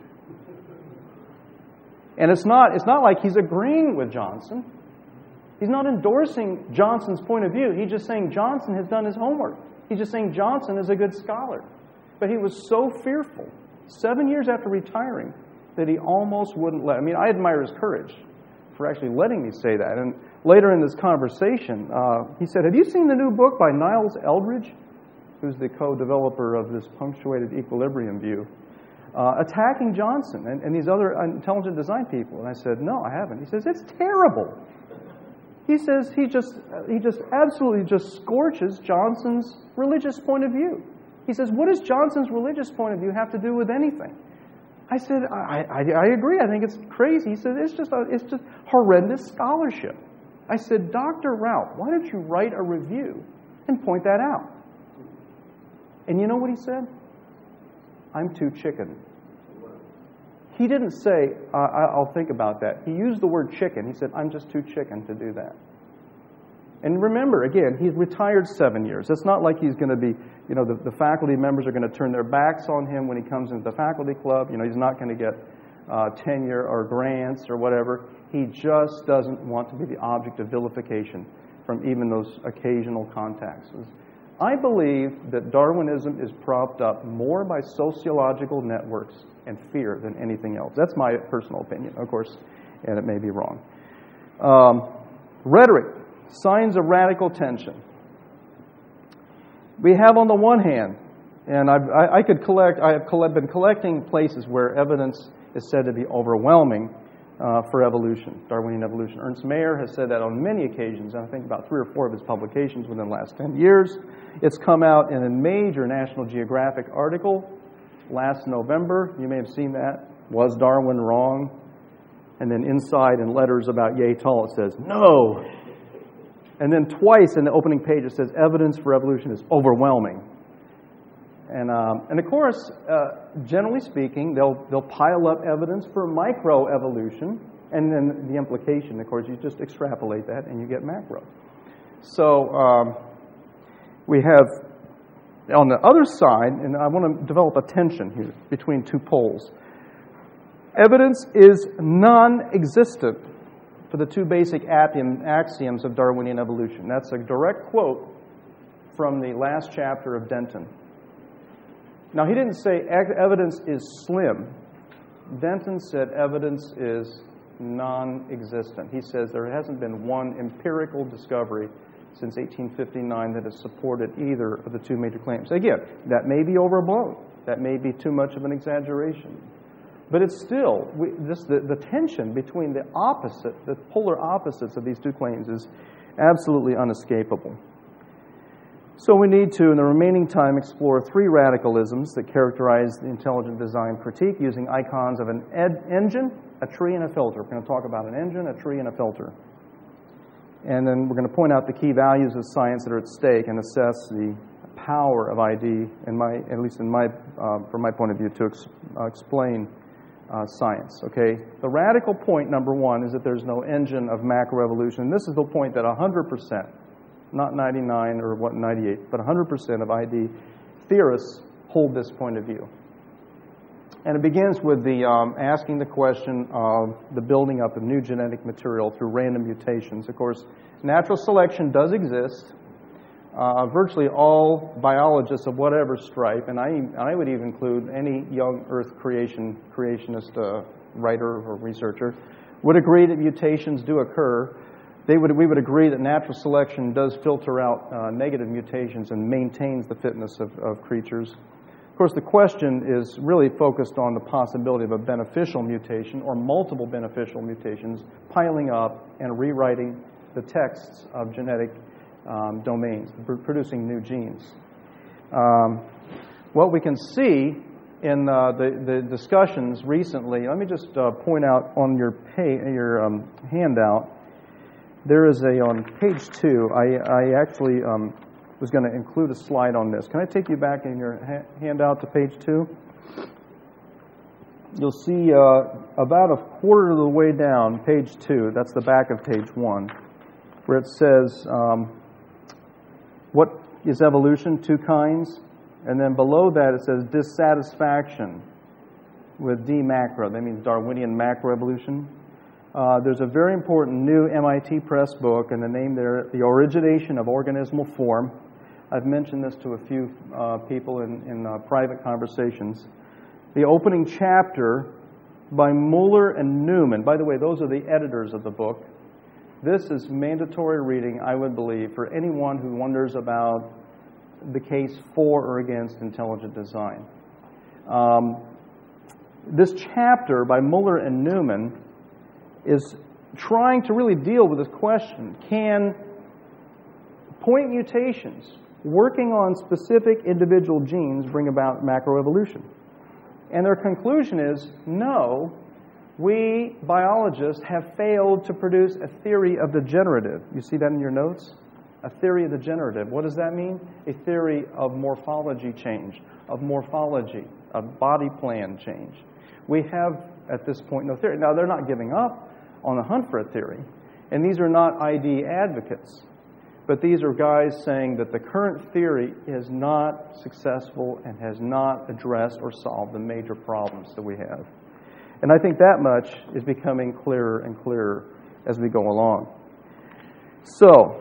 And it's not, it's not like he's agreeing with Johnson. He's not endorsing Johnson's point of view. He's just saying Johnson has done his homework. He's just saying Johnson is a good scholar. But he was so fearful, seven years after retiring, that he almost wouldn't let. I mean, I admire his courage for actually letting me say that. And later in this conversation, uh, he said, have you seen the new book by Niles Eldredge, who's the co-developer of this punctuated equilibrium view, uh, attacking Johnson and, and these other intelligent design people? And I said, no, I haven't. He says, it's terrible. He says he just he just absolutely just scorches Johnson's religious point of view. He says, what does Johnson's religious point of view have to do with anything? I said, I, I, I agree. I think it's crazy. He said, it's just a, it's just horrendous scholarship. I said, Doctor Raup, why don't you write a review and point that out? And you know what he said? I'm too chicken. He didn't say, uh, I'll think about that. He used the word chicken. He said, I'm just too chicken to do that. And remember, again, he's retired seven years. It's not like he's going to be, you know, the, the faculty members are going to turn their backs on him when he comes into the faculty club. You know, he's not going to get uh, tenure or grants or whatever. He just doesn't want to be the object of vilification from even those occasional contacts. I believe that Darwinism is propped up more by sociological networks and fear than anything else. That's my personal opinion, of course, and it may be wrong. Um, rhetoric. Signs of radical tension. We have on the one hand, and I've, I, I could collect, I have collect, been collecting places where evidence is said to be overwhelming uh, for evolution, Darwinian evolution. Ernst Mayr has said that on many occasions, and I think about three or four of his publications within the last ten years. It's come out in a major National Geographic article last November. You may have seen that. Was Darwin wrong? And then inside in letters about yay tall it says, no. And then twice in the opening page it says, evidence for evolution is overwhelming. And um, and of course, uh, generally speaking, they'll they'll pile up evidence for microevolution, and then the implication, of course, you just extrapolate that and you get macro. So um, we have on the other side, and I want to develop a tension here between two poles. Evidence is non-existent for the two basic axioms of Darwinian evolution. That's a direct quote from the last chapter of Denton. Now, he didn't say evidence is slim. Denton said evidence is non-existent. He says there hasn't been one empirical discovery since eighteen fifty-nine that has supported either of the two major claims. Again, that may be overblown. That may be too much of an exaggeration. But it's still, we, this, the, the tension between the opposite, the polar opposites of these two claims is absolutely unescapable. So we need to, in the remaining time, explore three radicalisms that characterize the intelligent design critique using icons of an ed- engine, a tree, and a filter. We're going to talk about an engine, a tree, and a filter. And then we're going to point out the key values of science that are at stake and assess the power of I D, in my, at least in my, uh, from my point of view, to ex- uh, explain uh, science. Okay, the radical point number one is that there's no engine of macroevolution. And this is the point that one hundred percent, not ninety-nine or what ninety-eight, but one hundred percent of I D theorists hold this point of view. And it begins with the um, asking the question of the building up of new genetic material through random mutations. Of course, natural selection does exist. Uh, virtually all biologists of whatever stripe, and I, I would even include any young Earth creation creationist uh, writer or researcher, would agree that mutations do occur. They would, we would agree that natural selection does filter out uh, negative mutations and maintains the fitness of, of creatures. Of course, the question is really focused on the possibility of a beneficial mutation or multiple beneficial mutations piling up and rewriting the texts of genetic um, domains, producing new genes. Um, what we can see in uh, the, the discussions recently, let me just uh, point out on your, pay, your um, handout, there is a, on page two, I, I actually um, was going to include a slide on this. Can I take you back in your ha- handout to page two? You'll see uh, about a quarter of the way down, page two, that's the back of page one, where it says, um, what is evolution? Two kinds. And then below that it says dissatisfaction with D macro. That means Darwinian macroevolution. Uh, there's a very important new M I T Press book, and the name there, The Origination of Organismal Form. I've mentioned this to a few uh, people in, in uh, private conversations. The opening chapter by Muller and Newman. By the way, those are the editors of the book. This is mandatory reading, I would believe, for anyone who wonders about the case for or against intelligent design. Um, this chapter by Muller and Newman is trying to really deal with this question. Can point mutations working on specific individual genes bring about macroevolution? And their conclusion is, no, we biologists have failed to produce a theory of the generative. You see that in your notes? A theory of the generative. What does that mean? A theory of morphology change, of morphology, of body plan change. We have, at this point, no theory. Now, they're not giving up on the hunt for a theory. And these are not I D advocates. But these are guys saying that the current theory is not successful and has not addressed or solved the major problems that we have. And I think that much is becoming clearer and clearer as we go along. So,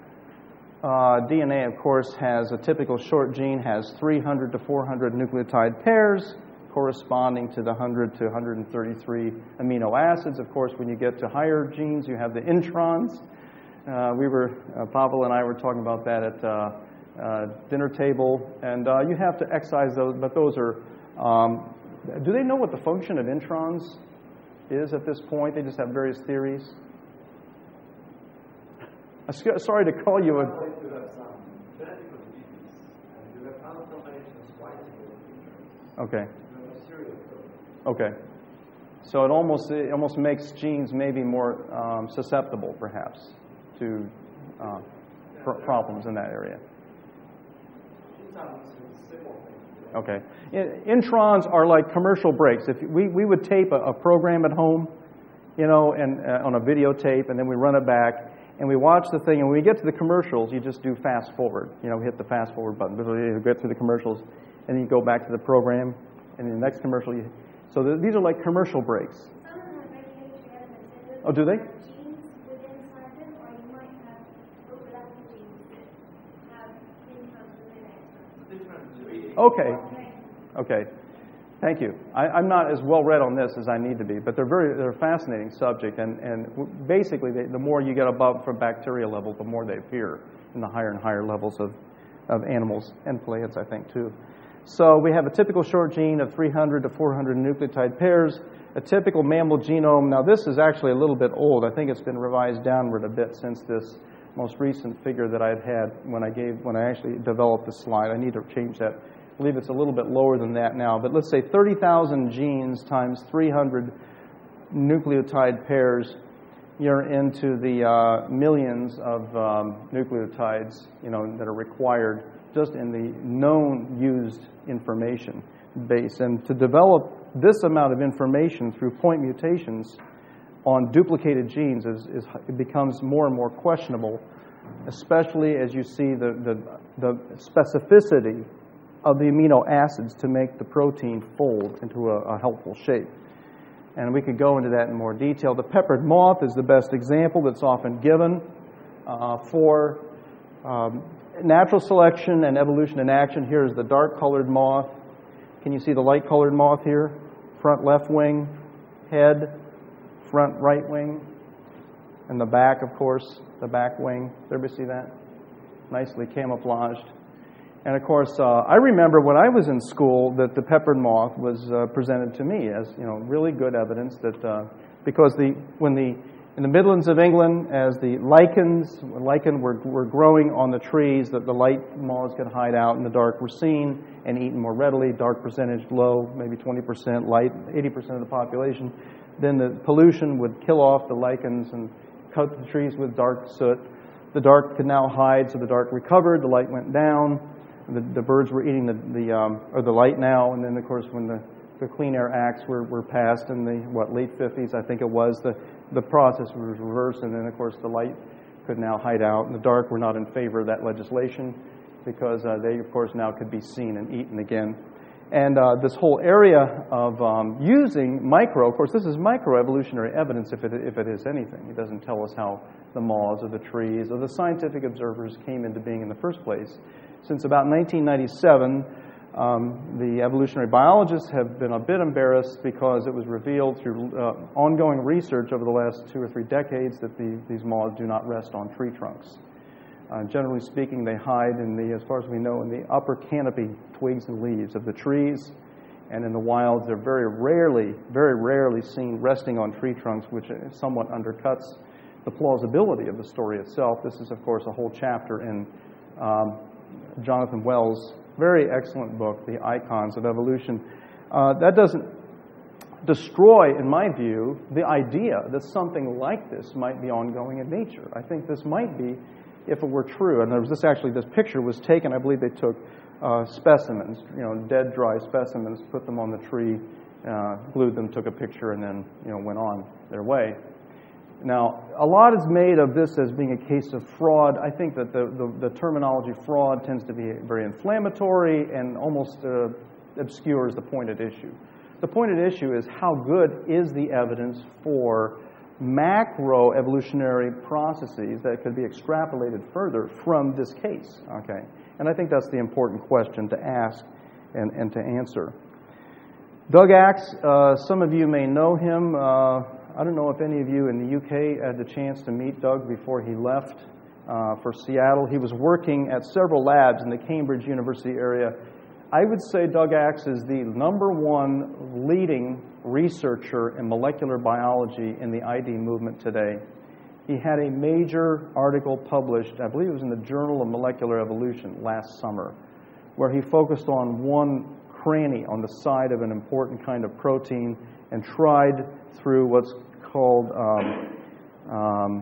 uh, D N A, of course, has a typical short gene, has three hundred to four hundred nucleotide pairs, corresponding to the one hundred to one hundred thirty-three amino acids. Of course, when you get to higher genes, you have the introns. Uh, we were, uh, Pavel and I were talking about that at uh, uh, dinner table, and uh, you have to excise those, but those are, um, do they know what the function of introns is at this point? They just have various theories. I'm sorry to call you a... Okay. Okay. So it almost it almost makes genes maybe more um, susceptible, perhaps, to uh, pr- problems in that area. Okay. Introns are like commercial breaks. If we, we would tape a, a program at home, you know, and uh, on a videotape, and then we run it back, and we watch the thing, and when we get to the commercials, you just do fast forward. You know, hit the fast forward button. You get through the commercials, and then you go back to the program, and in the next commercial, you... So th- these are like commercial breaks. Some of them have regulatory evidence. Oh, do they? Genes within inside them, or you might have overlapping genes that have introns within exons. Okay. Okay. Thank you. I, I'm not as well read on this as I need to be, but they're very they're a fascinating subject, and, and basically they, the more you get above from bacterial level, the more they appear in the higher and higher levels of, of animals and plants, I think, too. So we have a typical short gene of three hundred to four hundred nucleotide pairs, a typical mammal genome. Now this is actually a little bit old. I think it's been revised downward a bit since this most recent figure that I've had when I gave when I actually developed the slide. I need to change that. I believe it's a little bit lower than that now, but let's say thirty thousand genes times three hundred nucleotide pairs, you're into the uh, millions of um, nucleotides, you know, that are required just in the known used information base. And to develop this amount of information through point mutations on duplicated genes is, is it becomes more and more questionable, especially as you see the, the, the specificity of the amino acids to make the protein fold into a, a helpful shape. And we could go into that in more detail. The peppered moth is the best example that's often given uh, for um, natural selection and evolution in action. Here is the dark-colored moth. Can you see the light-colored moth here? Front left wing, head, front right wing, and the back, of course, the back wing. Does everybody see that? Nicely camouflaged. And of course, uh, I remember when I was in school that the peppered moth was uh, presented to me as, you know, really good evidence that uh, because the when the in the Midlands of England, as the lichens lichen were were growing on the trees, that the light moths could hide out in the dark were seen and eaten more readily. Dark percentage low, maybe twenty percent. Light, eighty percent of the population. Then the pollution would kill off the lichens and coat the trees with dark soot. The dark could now hide, so the dark recovered. The light went down. The, the birds were eating the, the um, or the light now, and then of course when the, the Clean Air Acts were, were passed in the what late fifties, I think it was, the the process was reversed, and then of course the light could now hide out, and the dark were not in favor of that legislation because uh, they of course now could be seen and eaten again. And uh, this whole area of um, using micro, of course this is microevolutionary evidence if it if it is anything. It doesn't tell us how the moths or the trees or the scientific observers came into being in the first place. Since about nineteen ninety-seven, um, the evolutionary biologists have been a bit embarrassed because it was revealed through uh, ongoing research over the last two or three decades that the, these moths do not rest on tree trunks. Uh, generally speaking, they hide in the, as far as we know, in the upper canopy twigs and leaves of the trees. And in the wilds, they're very rarely, very rarely seen resting on tree trunks, which somewhat undercuts the plausibility of the story itself. This is, of course, a whole chapter in um, Jonathan Wells' very excellent book, The Icons of Evolution. Uh, that doesn't destroy, in my view, the idea that something like this might be ongoing in nature. I think this might be, if it were true. And there was this actually, this picture was taken, I believe they took uh, specimens, you know, dead, dry specimens, put them on the tree, uh, glued them, took a picture, and then, you know, went on their way. Now, a lot is made of this as being a case of fraud. I think that the, the, the terminology fraud tends to be very inflammatory and almost uh, obscures the point at issue. The point at issue is how good is the evidence for macro evolutionary processes that could be extrapolated further from this case, okay? And I think that's the important question to ask and, and to answer. Doug Axe, uh, some of you may know him. Uh, I don't know if any of you in the U K had the chance to meet Doug before he left uh, for Seattle. He was working at several labs in the Cambridge University area. I would say Doug Axe is the number one leading researcher in molecular biology in the I D movement today. He had a major article published, I believe it was in the Journal of Molecular Evolution last summer, where he focused on one cranny on the side of an important kind of protein and tried through what's called, um, um,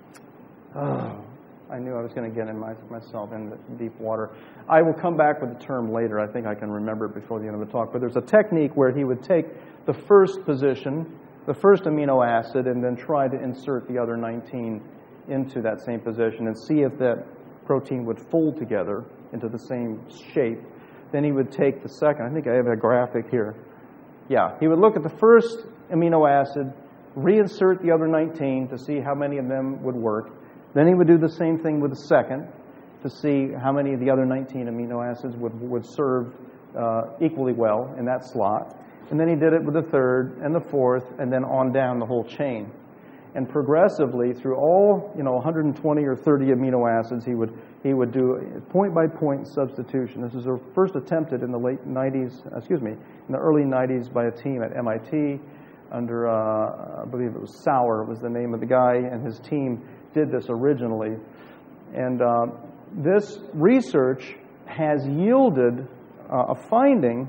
oh, I knew I was going to get in my, myself in the deep water. I will come back with the term later. I think I can remember it before the end of the talk. But there's a technique where he would take the first position, the first amino acid, and then try to insert the other nineteen into that same position and see if that protein would fold together into the same shape. Then he would take the second. I think I have a graphic here. Yeah, he would look at the first amino acid, reinsert the other nineteen to see how many of them would work. Then he would do the same thing with the second to see how many of the other nineteen amino acids would, would serve uh, equally well in that slot. And then he did it with the third and the fourth, and then on down the whole chain. And progressively, through all, you know, one hundred twenty or thirty amino acids, he would he would do point-by-point substitution. This was first attempted in the late nineties, excuse me, in the early nineties by a team at M I T under, uh, I believe it was Sauer was the name of the guy, and his team did this originally. And uh, this research has yielded uh, a finding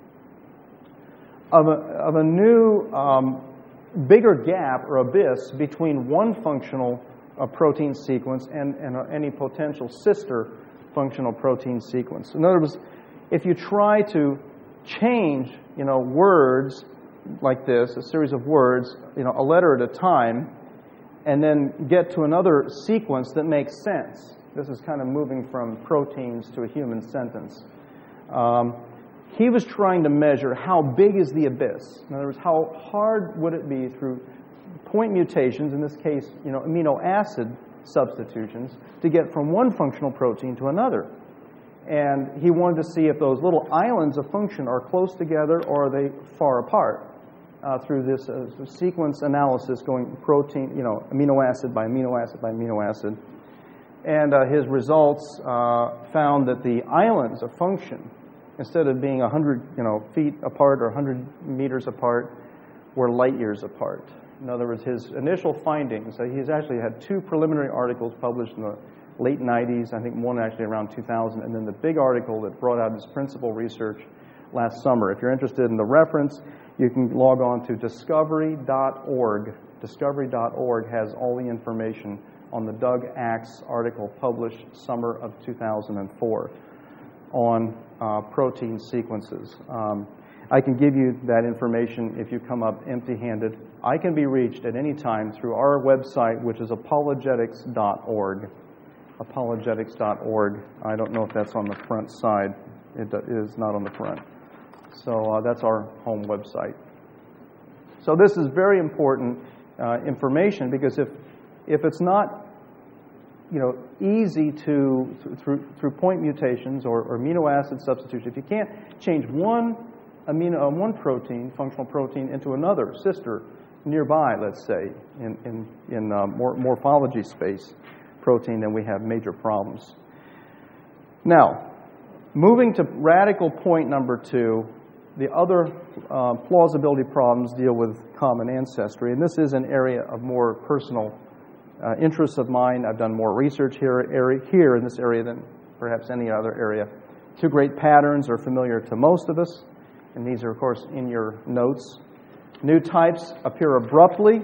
of a, of a new um, bigger gap or abyss between one functional uh, protein sequence and, and uh, any potential sister functional protein sequence. In other words, if you try to change, you know, words like this, a series of words, you know, a letter at a time, and then get to another sequence that makes sense. This is kind of moving from proteins to a human sentence. Um, he was trying to measure how big is the abyss. In other words, how hard would it be through point mutations, in this case, you know, amino acid substitutions, to get from one functional protein to another. And he wanted to see if those little islands of function are close together or are they far apart. Uh, through this uh, sequence analysis, going protein, you know, amino acid by amino acid by amino acid. And uh, his results uh, found that the islands of function, instead of being one hundred, you know, feet apart or one hundred meters apart, were light years apart. In other words, his initial findings, uh, he's actually had two preliminary articles published in the late nineties, I think one actually around two thousand, and then the big article that brought out his principal research last summer. If you're interested in the reference, you can log on to discovery dot org. discovery dot org has all the information on the Doug Axe article published summer of two thousand four on uh, protein sequences. Um, I can give you that information if you come up empty-handed. I can be reached at any time through our website, which is apologetics dot org. apologetics dot org. I don't know if that's on the front side. It is not on the front. So uh, that's our home website. So this is very important uh, information, because if if it's not, you know, easy to through through point mutations or, or amino acid substitution, if you can't change one amino uh, one protein, functional protein, into another sister nearby, let's say in in in uh, mor- morphology space protein, then we have major problems. Now, moving to radical point number two. The other uh, plausibility problems deal with common ancestry, and this is an area of more personal uh, interest of mine. I've done more research here, area, here in this area than perhaps any other area. Two great patterns are familiar to most of us, and these are, of course, in your notes. New types appear abruptly,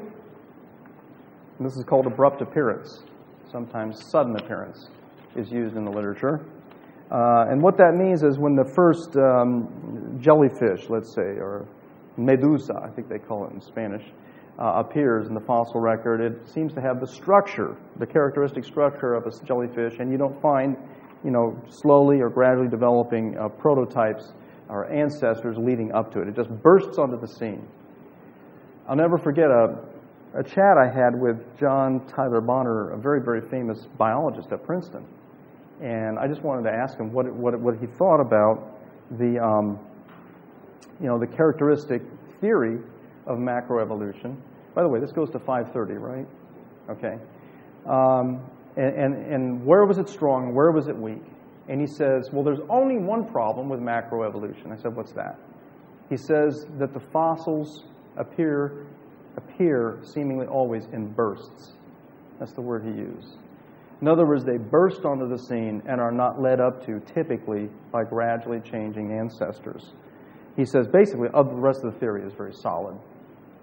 and this is called abrupt appearance. Sometimes sudden appearance is used in the literature. Uh, and what that means is when the first um, jellyfish, let's say, or medusa, I think they call it in Spanish, uh, appears in the fossil record, it seems to have the structure, the characteristic structure of a jellyfish, and you don't find, you know, slowly or gradually developing uh, prototypes or ancestors leading up to it. It just bursts onto the scene. I'll never forget a, a chat I had with John Tyler Bonner, a very, very famous biologist at Princeton. And I just wanted to ask him what what what he thought about the um, you know the characteristic theory of macroevolution. By the way, this goes to five thirty, right? Okay. Um, and, and and where was it strong? Where was it weak? And he says, well, there's only one problem with macroevolution. I said, what's that? He says that the fossils appear appear seemingly always in bursts. That's the word he used. In other words, they burst onto the scene and are not led up to typically by gradually changing ancestors. He says basically, of the rest of the theory is very solid.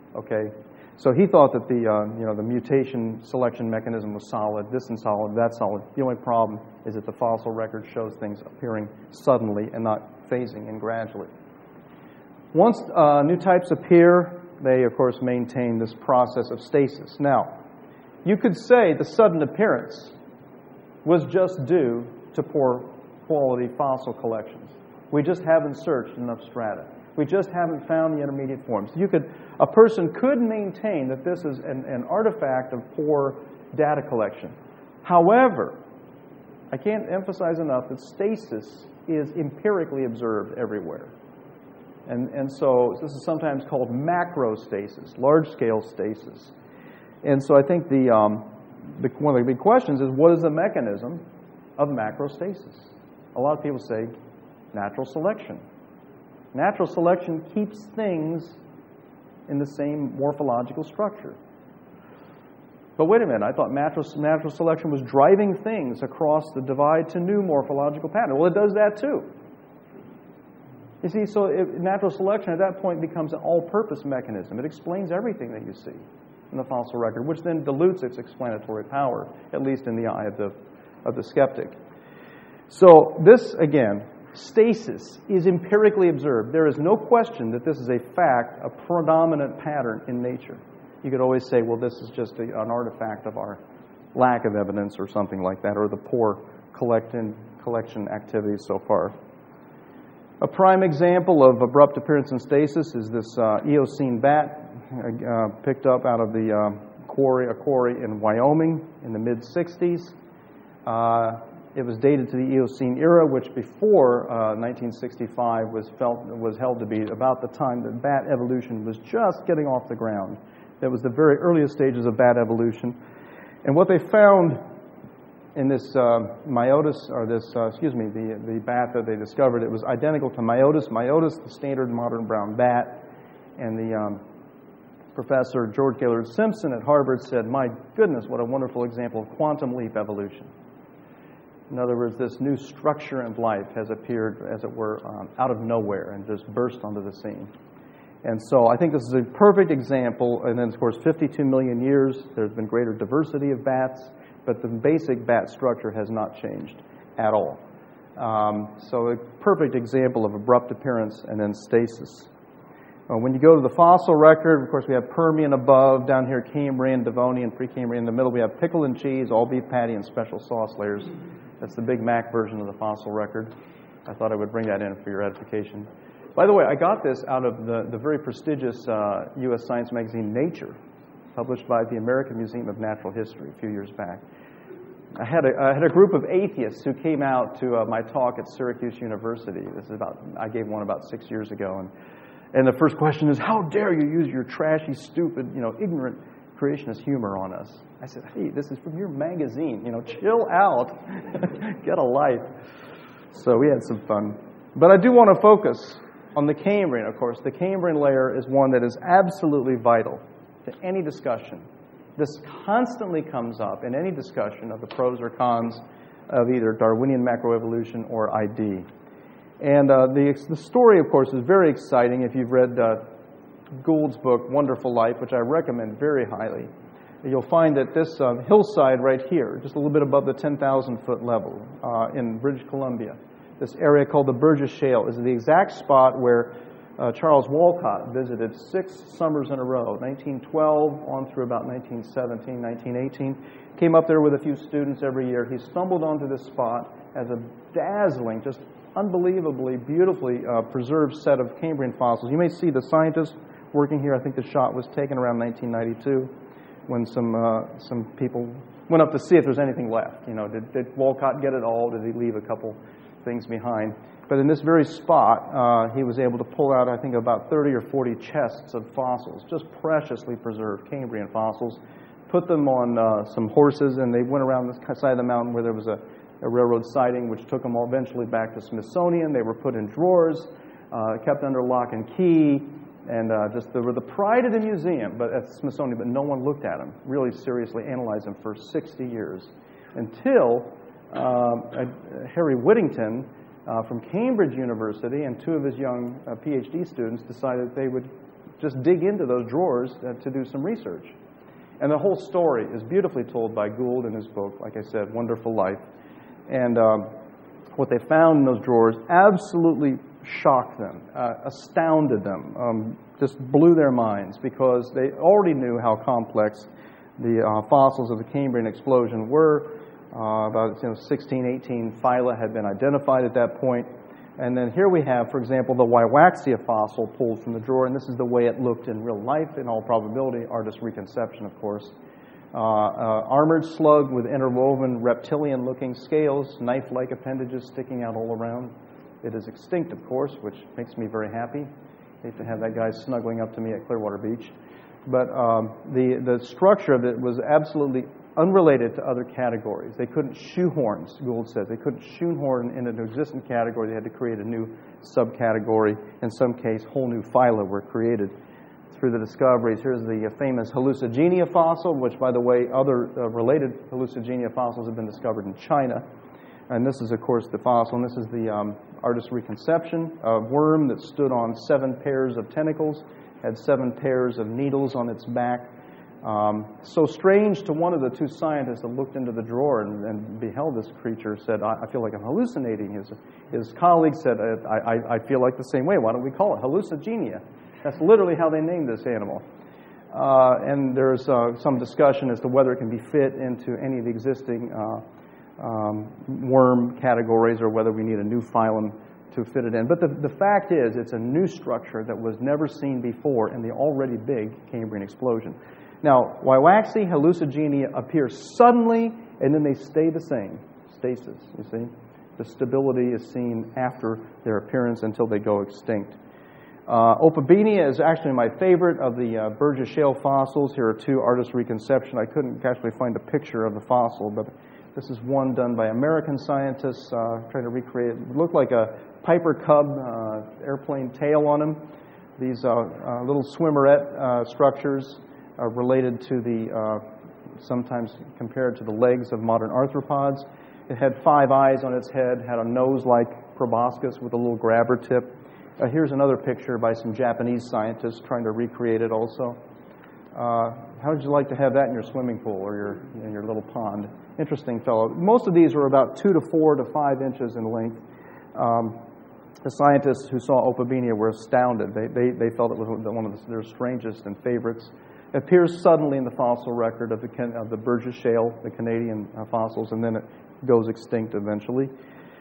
Okay, so he thought that the uh, you know the mutation selection mechanism was solid. This is solid, that's solid. The only problem is that the fossil record shows things appearing suddenly and not phasing in gradually. Once uh, new types appear, they of course maintain this process of stasis. Now, you could say the sudden appearance was just due to poor quality fossil collections. We just haven't searched enough strata. We just haven't found the intermediate forms. You could, a person could maintain that this is an, an artifact of poor data collection. However, I can't emphasize enough that stasis is empirically observed everywhere. And, and so this is sometimes called macrostasis, large-scale stasis. And so I think the, um, the one of the big questions is, what is the mechanism of macrostasis? A lot of people say natural selection. Natural selection keeps things in the same morphological structure. But wait a minute, I thought natural, natural selection was driving things across the divide to new morphological patterns. Well, it does that too. You see, so it, natural selection at that point becomes an all-purpose mechanism. It explains everything that you see in the fossil record, which then dilutes its explanatory power, at least in the eye of the, of the skeptic. So this, again, stasis is empirically observed. There is no question that this is a fact, a predominant pattern in nature. You could always say, well, this is just a, an artifact of our lack of evidence or something like that, or the poor collection, collection activities so far. A prime example of abrupt appearance in stasis is this uh, Eocene bat uh, picked up out of the uh, quarry, a quarry in Wyoming in the mid sixties. Uh, it was dated to the Eocene era, which before uh, nineteen sixty-five was felt was held to be about the time that bat evolution was just getting off the ground. That was the very earliest stages of bat evolution. And what they found in this uh, Myotis, or this, uh, excuse me, the, the bat that they discovered, it was identical to Myotis. Myotis, the standard modern brown bat. And the um, professor, George Gaylord Simpson at Harvard, said, my goodness, what a wonderful example of quantum leap evolution. In other words, this new structure in life has appeared, as it were, um, out of nowhere and just burst onto the scene. And so I think this is a perfect example. And then, of course, fifty-two million years, there's been greater diversity of bats, but the basic bat structure has not changed at all. Um, so a perfect example of abrupt appearance and then stasis. Uh, when you go to the fossil record, of course, we have Permian above, down here Cambrian, Devonian, Precambrian. In the middle, we have pickle and cheese, all beef patty, and special sauce layers. That's the Big Mac version of the fossil record. I thought I would bring that in for your edification. By the way, I got this out of the, the very prestigious uh, U S science magazine Nature, published by the American Museum of Natural History a few years back. I had a, I had a group of atheists who came out to uh, my talk at Syracuse University. This is about, I gave one about six years ago. And, and the first question is, how dare you use your trashy, stupid, you know, ignorant creationist humor on us? I said, hey, this is from your magazine. You know, chill out. Get a life. So we had some fun. But I do want to focus on the Cambrian, of course. The Cambrian layer is one that is absolutely vital to any discussion. This constantly comes up in any discussion of the pros or cons of either Darwinian macroevolution or I D. And uh, the, the story, of course, is very exciting. If you've read uh, Gould's book, Wonderful Life, which I recommend very highly, you'll find that this uh, hillside right here, just a little bit above the ten thousand foot level uh, in British Columbia, this area called the Burgess Shale, is the exact spot where uh, Charles Walcott visited six summers in a row, nineteen twelve on through about nineteen seventeen, nineteen eighteen. Came up there with a few students every year. He stumbled onto this spot as a dazzling, just unbelievably beautifully uh, preserved set of Cambrian fossils. You may see the scientists working here. I think the shot was taken around nineteen ninety-two when some uh, some people went up to see if there's anything left. You know, did, did Walcott get it all? Did he leave a couple things behind? But in this very spot, uh, he was able to pull out, I think, about thirty or forty chests of fossils, just preciously preserved Cambrian fossils, put them on uh, some horses, and they went around the side of the mountain where there was a, a railroad siding, which took them all eventually back to Smithsonian. They were put in drawers, uh, kept under lock and key, and uh, just they were the pride of the museum, but at Smithsonian, but no one looked at them, really seriously analyzed them for sixty years, until uh, Harry Whittington uh, from Cambridge University and two of his young uh, PhD students decided they would just dig into those drawers uh, to do some research. And the whole story is beautifully told by Gould in his book, like I said, Wonderful Life. And um, what they found in those drawers absolutely shocked them, uh, astounded them, um, just blew their minds, because they already knew how complex the uh, fossils of the Cambrian explosion were. Uh, about you know, sixteen, eighteen phyla had been identified at that point. And then here we have, for example, the Waiwaxia fossil pulled from the drawer, and this is the way it looked in real life, in all probability, artist reconception, of course. Uh, uh, armored slug with interwoven reptilian-looking scales, knife-like appendages sticking out all around. It is extinct, of course, which makes me very happy. Hate to have that guy snuggling up to me at Clearwater Beach. But um, the, the structure of it was absolutely unrelated to other categories. They couldn't shoehorn, Gould says, they couldn't shoehorn in an existing category. They had to create a new subcategory. In some case, whole new phyla were created through the discoveries. Here's the famous Hallucigenia fossil, which, by the way, other uh, related Hallucigenia fossils have been discovered in China. And this is, of course, the fossil, and this is the um, artist's reconception, a worm that stood on seven pairs of tentacles, had seven pairs of needles on its back. Um, so strange to one of the two scientists that looked into the drawer and, and beheld this creature, said, I, I feel like I'm hallucinating. His, his colleague said, I, I, I feel like the same way. Why don't we call it hallucigenia? That's literally how they named this animal. Uh, and there's uh, some discussion as to whether it can be fit into any of the existing uh, um, worm categories, or whether we need a new phylum to fit it in. But the, the fact is, it's a new structure that was never seen before in the already big Cambrian explosion. Now, Waiwaxia hallucigenia appear suddenly, and then they stay the same. Stasis, you see? The stability is seen after their appearance until they go extinct. Uh, Opabenia is actually my favorite of the uh, Burgess Shale fossils. Here are two artist reconception. I couldn't actually find a picture of the fossil, but this is one done by American scientists uh, trying to recreate. It looked like a Piper Cub uh, airplane tail on him. These uh, uh, little swimmerette uh, structures are related to the, uh, sometimes compared to the legs of modern arthropods. It had five eyes on its head, had a nose like proboscis with a little grabber tip. Uh, here's another picture by some Japanese scientists trying to recreate it also. Uh, how would you like to have that in your swimming pool or your, in your little pond? Interesting fellow. Most of these were about two to four to five inches in length. Um, the scientists who saw Opabenia were astounded. They, they, they felt it was one of their strangest and favorites. It appears suddenly in the fossil record of the, of the Burgess Shale, the Canadian uh, fossils, and then it goes extinct eventually.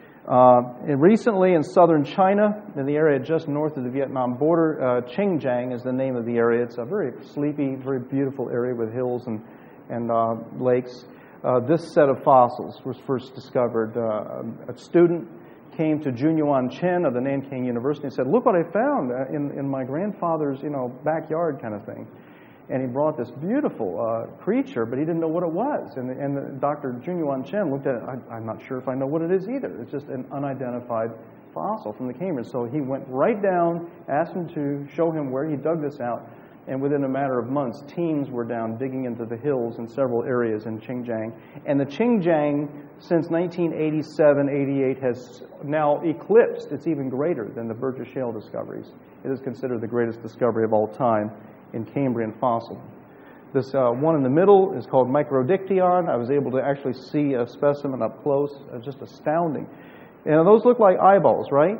Uh, and recently in southern China, in the area just north of the Vietnam border, uh, Xinjiang is the name of the area. It's a very sleepy, very beautiful area with hills and, and uh, lakes. Uh, this set of fossils was first discovered. Uh, a student came to Junyuan Chen of the Nanking University and said, look what I found in, in my grandfather's, you know, backyard kind of thing. And he brought this beautiful uh, creature, but he didn't know what it was. And, and the, Doctor Junyuan Chen looked at it, I, I'm not sure if I know what it is either. It's just an unidentified fossil from the Cambrian. So he went right down, asked him to show him where he dug this out, and within a matter of months, teams were down digging into the hills in several areas in Xinjiang. And the Xinjiang, since nineteen eighty-seven, eighty-eight, has now eclipsed. It's even greater than the Burgess Shale discoveries. It is considered the greatest discovery of all time in Cambrian fossil. This uh, one in the middle is called Microdictyon. I was able to actually see a specimen up close. It's just astounding. And those look like eyeballs, right?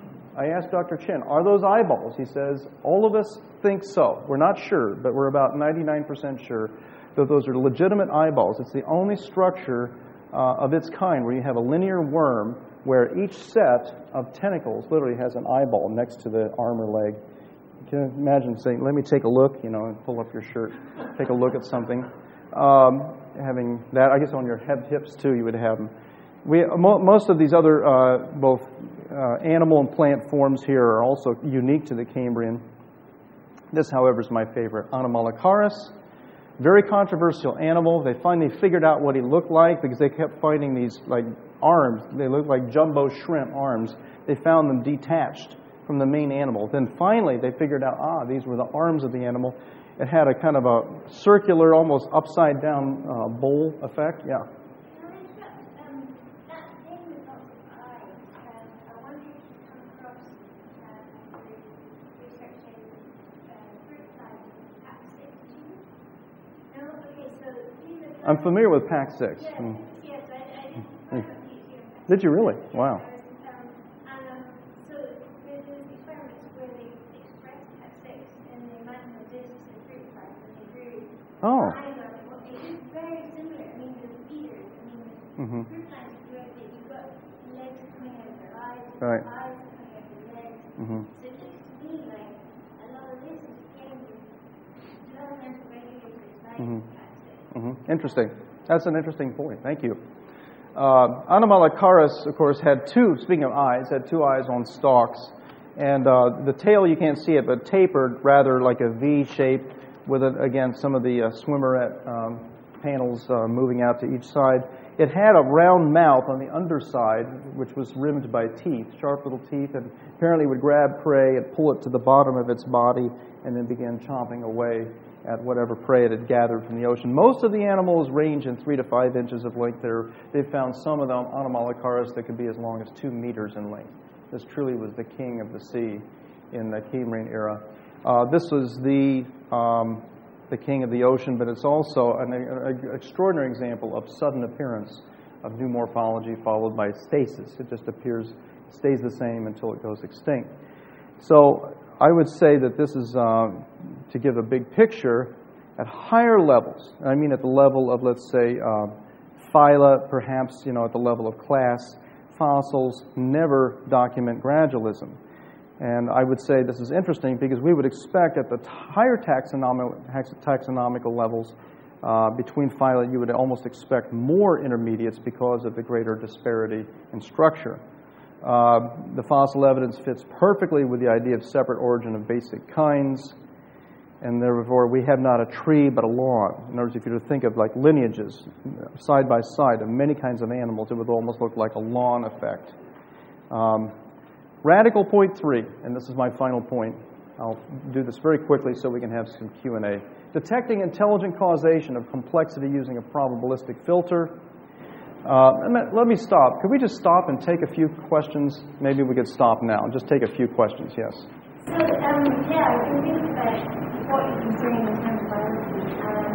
I asked Doctor Chen, are those eyeballs? He says, all of us think so. We're not sure, but we're about ninety-nine percent sure that those are legitimate eyeballs. It's the only structure uh, of its kind where you have a linear worm where each set of tentacles literally has an eyeball next to the arm or leg. You can imagine saying, let me take a look, you know, and pull up your shirt, take a look at something. Um, having that, I guess on your hips too, you would have them. We, most of these other, uh, both uh, animal and plant forms here are also unique to the Cambrian. This, however, is my favorite, Anomalocaris. Very controversial animal. They finally figured out what he looked like because they kept finding these like arms. They looked like jumbo shrimp arms. They found them detached from the main animal. Then finally they figured out, ah, these were the arms of the animal. It had a kind of a circular, almost upside down uh, bowl effect. Yeah. I'm familiar with PAC six. Yes, Mm. yes, I, I did quite a PhD on PAC Did you really? six. Wow. Yes, um, and um, so there's these experiments where they express PAC six and they mount the discs in fruit flies and they grew Oh. eyes on what they did very similar. I mean, the feeders, I mean, the Mm-hmm. fruit flies grew out that you've got legs coming out of their eyes, Right. eyes coming out of their legs. Mm-hmm. So it looks to me like a lot of this is getting developmental regulators like Mhm. PAC six. Mm-hmm. Interesting. That's an interesting point. Thank you. Uh, Anomalocaris, of course, had two, speaking of eyes, had two eyes on stalks. And uh, the tail, you can't see it, but tapered rather like a V shape with, it, again, some of the uh, swimmerette um, panels uh, moving out to each side. It had a round mouth on the underside, which was rimmed by teeth, sharp little teeth, and apparently would grab prey and pull it to the bottom of its body and then begin chomping away at whatever prey it had gathered from the ocean. Most of the animals range in three to five inches of length. There, they've found some of the Anomalocaris that could be as long as two meters in length. This truly was the king of the sea in the Cambrian era. Uh, this was the um, the king of the ocean, but it's also an, an extraordinary example of sudden appearance of new morphology followed by stasis. It just appears, stays the same until it goes extinct. So I would say that this is, uh, to give a big picture, at higher levels. I mean at the level of, let's say, uh, phyla, perhaps, you know, at the level of class, fossils never document gradualism. And I would say this is interesting because we would expect at the higher taxonomic, taxonomical levels uh, between phyla, you would almost expect more intermediates because of the greater disparity in structure. Uh, the fossil evidence fits perfectly with the idea of separate origin of basic kinds, and therefore we have not a tree but a lawn. In other words, if you were to think of like lineages side by side of many kinds of animals, it would almost look like a lawn effect. Um, radical point three, and this is my final point. I'll do this very quickly so we can have some Q and A. Detecting intelligent causation of complexity using a probabilistic filter. Uh, let me stop. Could we just stop and take a few questions? Maybe we could stop now and just take a few questions. Yes. So, um, yeah, I can think about what you've been saying in terms of biology. Um,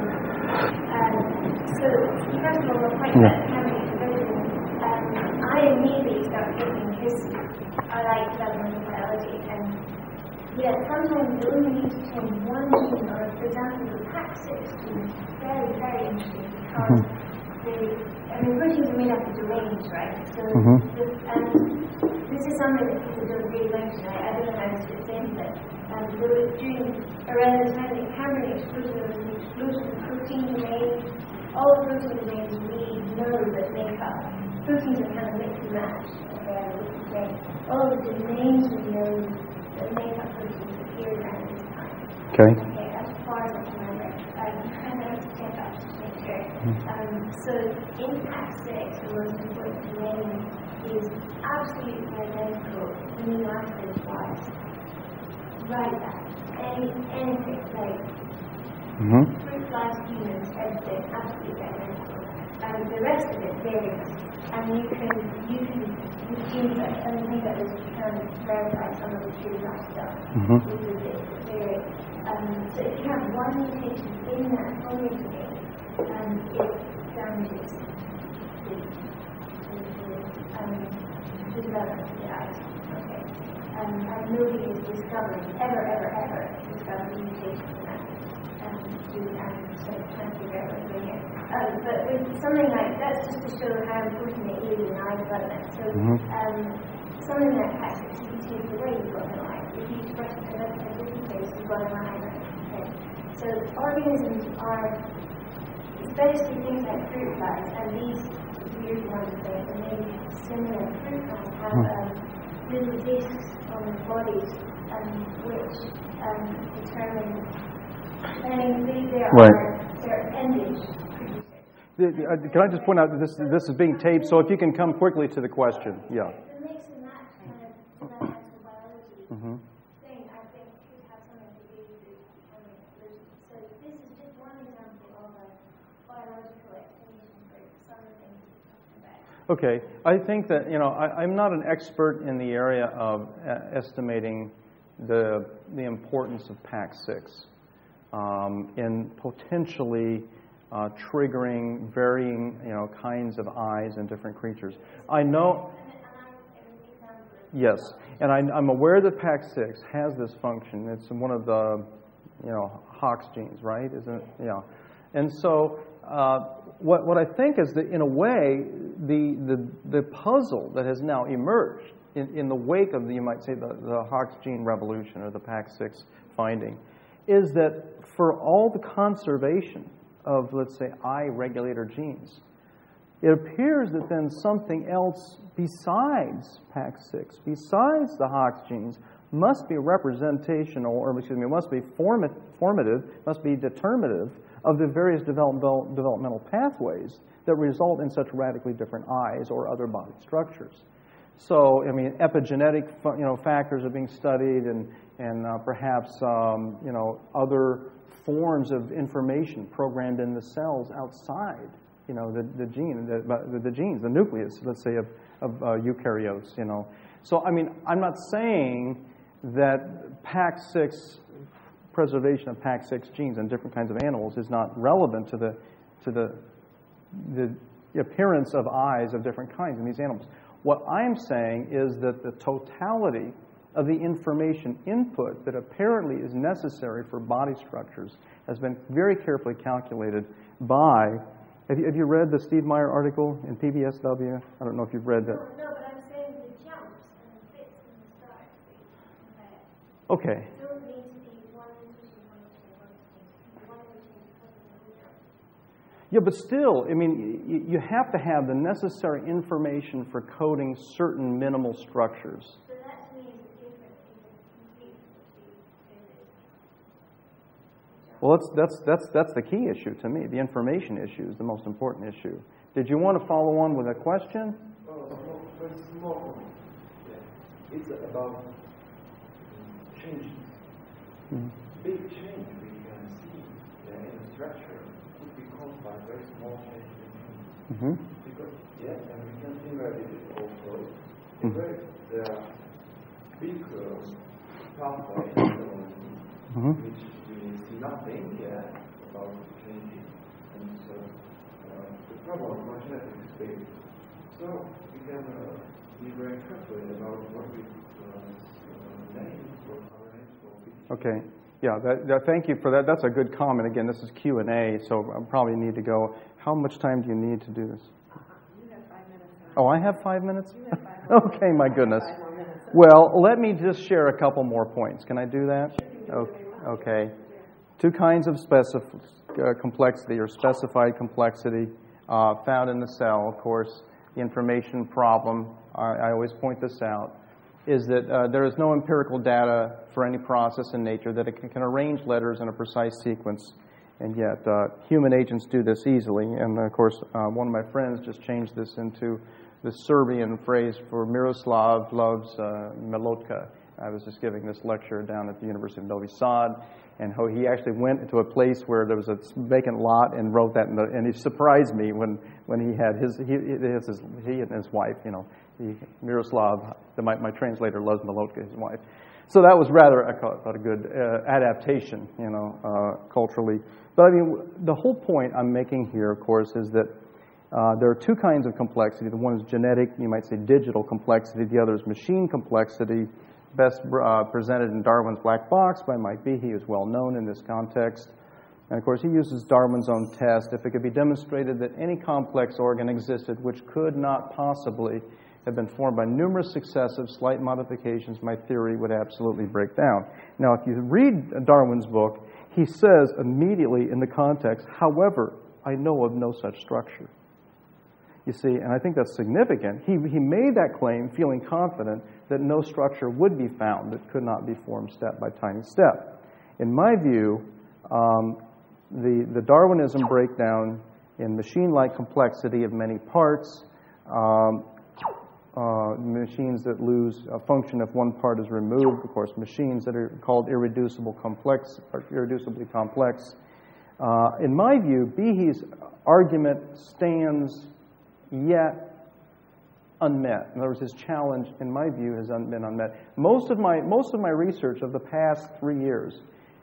um, so, first of all, the point Yeah. about having division, um, I immediately start thinking, because I like developmental biology, and yeah, sometimes you only need to change one gene, or for example, the PAC six gene is very, very interesting because the, I mean, proteins are made up of domains, right? So, Mhm. the, um, this is something that people don't really mention. I, I don't know how to explain it, but um, they were doing around the time the Cambrian explosion, there was an explosion of protein domains. All the protein domains we know that make up proteins are kind of mix and match. Okay, I would say all the domains we know that make up proteins appear around this time. Okay. Okay, as far as I can remember, um, and I have to check up to make sure. Um, so in PAC six, the most important domain is absolutely identical amino acid wise. Right back. Any anything like Mm-hmm. fruit flies, humans, everything absolutely identical. And the rest of it varies. And you can you can with genes that and I think that is you can verify some of the true life stuff Mhm. with the bits that vary. Um, so if you have one mutation in that only domain, um, it damages the, the, the, um, the development of the eyes. Okay. Um, and nobody has discovered, ever, ever, ever discovered a mutation in that. Um, to, um, so trying to figure out what's going on. Um, but with something like that's just to show how important it is in eye development. So Mhm. um, something like PAC six, if you take away, you've got an eye. If you express it in a different place, you've got an eye. Okay. So organisms are, especially things like fruit flies, and these weird ones that are made similar fruit flies have um, little discs on their bodies, um, which um, determine. I mean, they, they are Right. they're appendage producers. The- the- uh, Can I just point out that this this is being taped, so if you can come quickly to the question. Yeah. The mix and match kind of developmental biology Mhm. thing, I think, could have something to do with determining evolution. So this is just one example of a biological explanation for some of the things we're talking about. Okay. I think that, you know, I, I'm not an expert in the area of uh, estimating the the importance of PAC six um, in potentially uh, triggering varying, you know, kinds of eyes in different creatures. I know. Yes, and I, I'm aware that P A X six has this function. It's one of the, you know, Hox genes, right? Isn't it? Yeah. And so uh, what what I think is that in a way the the, the puzzle that has now emerged in, in the wake of the, you might say, the, the Hox gene revolution or the P A X six finding, is that for all the conservation of, let's say, eye regulator genes, it appears that then something else besides P A X six, besides the Hox genes, must be representational, or excuse me, must be formi- formative, must be determinative of the various developmental, developmental pathways that result in such radically different eyes or other body structures. So, I mean, epigenetic, you know, factors are being studied, and and uh, perhaps um, you know, other forms of information programmed in the cells outside, you know, the the gene, the, the, the genes, the nucleus, let's say, of of uh, eukaryotes, you know. So, I mean, I'm not saying that P A X six, preservation of P A X six genes in different kinds of animals is not relevant to the to the the appearance of eyes of different kinds in these animals. What I'm saying is that the totality of the information input that apparently is necessary for body structures has been very carefully calculated by. Have you, have you read the Steve Meyer article in P B S W? I don't know if you've read that. No, no, but I'm saying the jumps and the fits and the starts that Okay. don't need to be one mutation, one mutation, one mutation, one mutation because of the jump. Yeah, but still, I mean, you, you have to have the necessary information for coding certain minimal structures. So that to me is the difference in the complete Well, that's, that's, that's, that's the key issue to me. The information issue is the most important issue. Did you want to follow on with a question? Oh, small, very small. Yeah. It's about changes. Mm-hmm. Big change we can see uh, in the structure could be caused by very small changes in genes. Mm-hmm. Because, yes, and we can simulate it also. Mm-hmm. In fact, there are big uh, pathways mm-hmm. which we see nothing yet about the changes. And so uh, the problem of genetics is big. So we can uh, be very careful about what we uh, name for our names for. Okay. Yeah, that, that, thank you for that. That's a good comment. Again, this is Q and A, so I probably need to go. How much time do you need to do this? You have five minutes. Oh, I have five minutes? You have five more minutes. Okay, my goodness. Five more minutes. Well, let me just share a couple more points. Can I do that? Okay. okay. Two kinds of specif- uh, complexity or specified complexity uh, found in the cell. Of course, the information problem, I, I always point this out, is that uh, there is no empirical data for any process in nature that it can, can arrange letters in a precise sequence, and yet uh, human agents do this easily. And of course, uh, one of my friends just changed this into the Serbian phrase for Miroslav loves uh, Milotka. I was just giving this lecture down at the University of Novi Sad, and how he actually went to a place where there was a vacant lot and wrote that, in the, and he surprised me when, when he had his he, his, his he and his wife, you know, he, Miroslav, the, my, my translator loves Milotka, his wife. So that was rather I thought a good uh, adaptation, you know, uh, culturally. But I mean, the whole point I'm making here, of course, is that uh, there are two kinds of complexity. The one is genetic, you might say digital complexity. The other is machine complexity, best uh, presented in Darwin's Black Box by Mike Behe, who is well known in this context. And of course, he uses Darwin's own test. If it could be demonstrated that any complex organ existed which could not possibly have been formed by numerous successive slight modifications, my theory would absolutely break down. Now, if you read Darwin's book, he says immediately in the context, however, I know of no such structure. You see, and I think that's significant. He, he made that claim feeling confident that no structure would be found that could not be formed step by tiny step. In my view, um, the, the Darwinism breakdown in machine-like complexity of many parts, um, uh, machines that lose a function if one part is removed, of course, machines that are called irreducible complex, or irreducibly complex. Uh, in my view, Behe's argument stands yet unmet. In other words, his challenge, in my view, has been unmet. Most of my most of my research of the past three years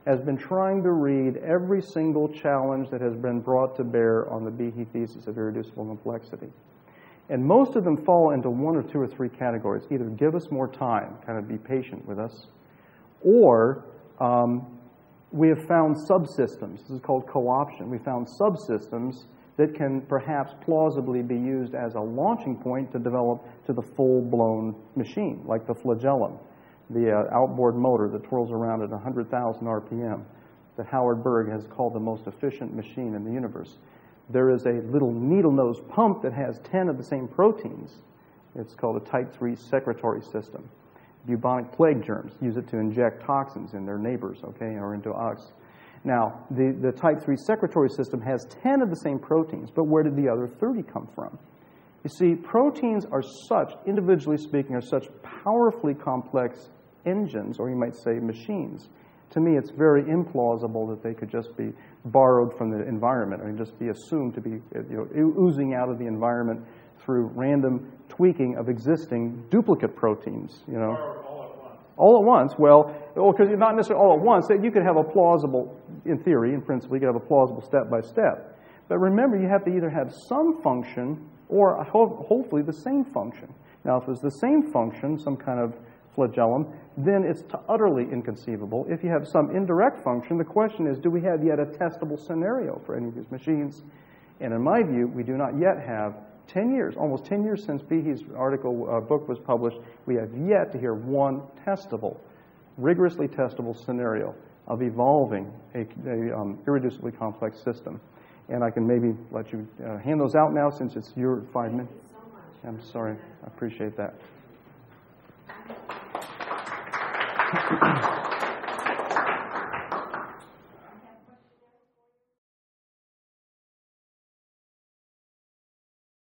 has been trying to read every single challenge that has been brought to bear on the Behe thesis of irreducible complexity. And most of them fall into one or two or three categories. Either give us more time, kind of be patient with us, or um, we have found subsystems. This is called co-option. We found subsystems that can perhaps plausibly be used as a launching point to develop to the full-blown machine, like the flagellum, the uh, outboard motor that twirls around at one hundred thousand R P M that Howard Berg has called the most efficient machine in the universe. There is a little needle-nose pump that has ten of the same proteins. It's called a type three secretory system. Bubonic plague germs use it to inject toxins in their neighbors, okay, or into us. Now, the, the type three secretory system has ten of the same proteins, but where did the other thirty come from? You see, proteins are such, individually speaking, are such powerfully complex engines, or you might say machines. To me, it's very implausible that they could just be borrowed from the environment and just be assumed to be, you know, oozing out of the environment through random tweaking of existing duplicate proteins, you know. All at once. All at once, well, because not necessarily all at once. You could have a plausible, in theory, in principle, you could have a plausible step-by-step. But remember, you have to either have some function or ho- hopefully the same function. Now, if it's the same function, some kind of flagellum, then it's t- utterly inconceivable. If you have some indirect function, the question is, do we have yet a testable scenario for any of these machines? And in my view, we do not yet have ten years, almost ten years since Behe's article, uh, book was published, we have yet to hear one testable, rigorously testable scenario of evolving a, a um, irreducibly complex system. And I can maybe let you uh, hand those out now since it's your five minutes. Thank you so much. I'm sorry. I appreciate that.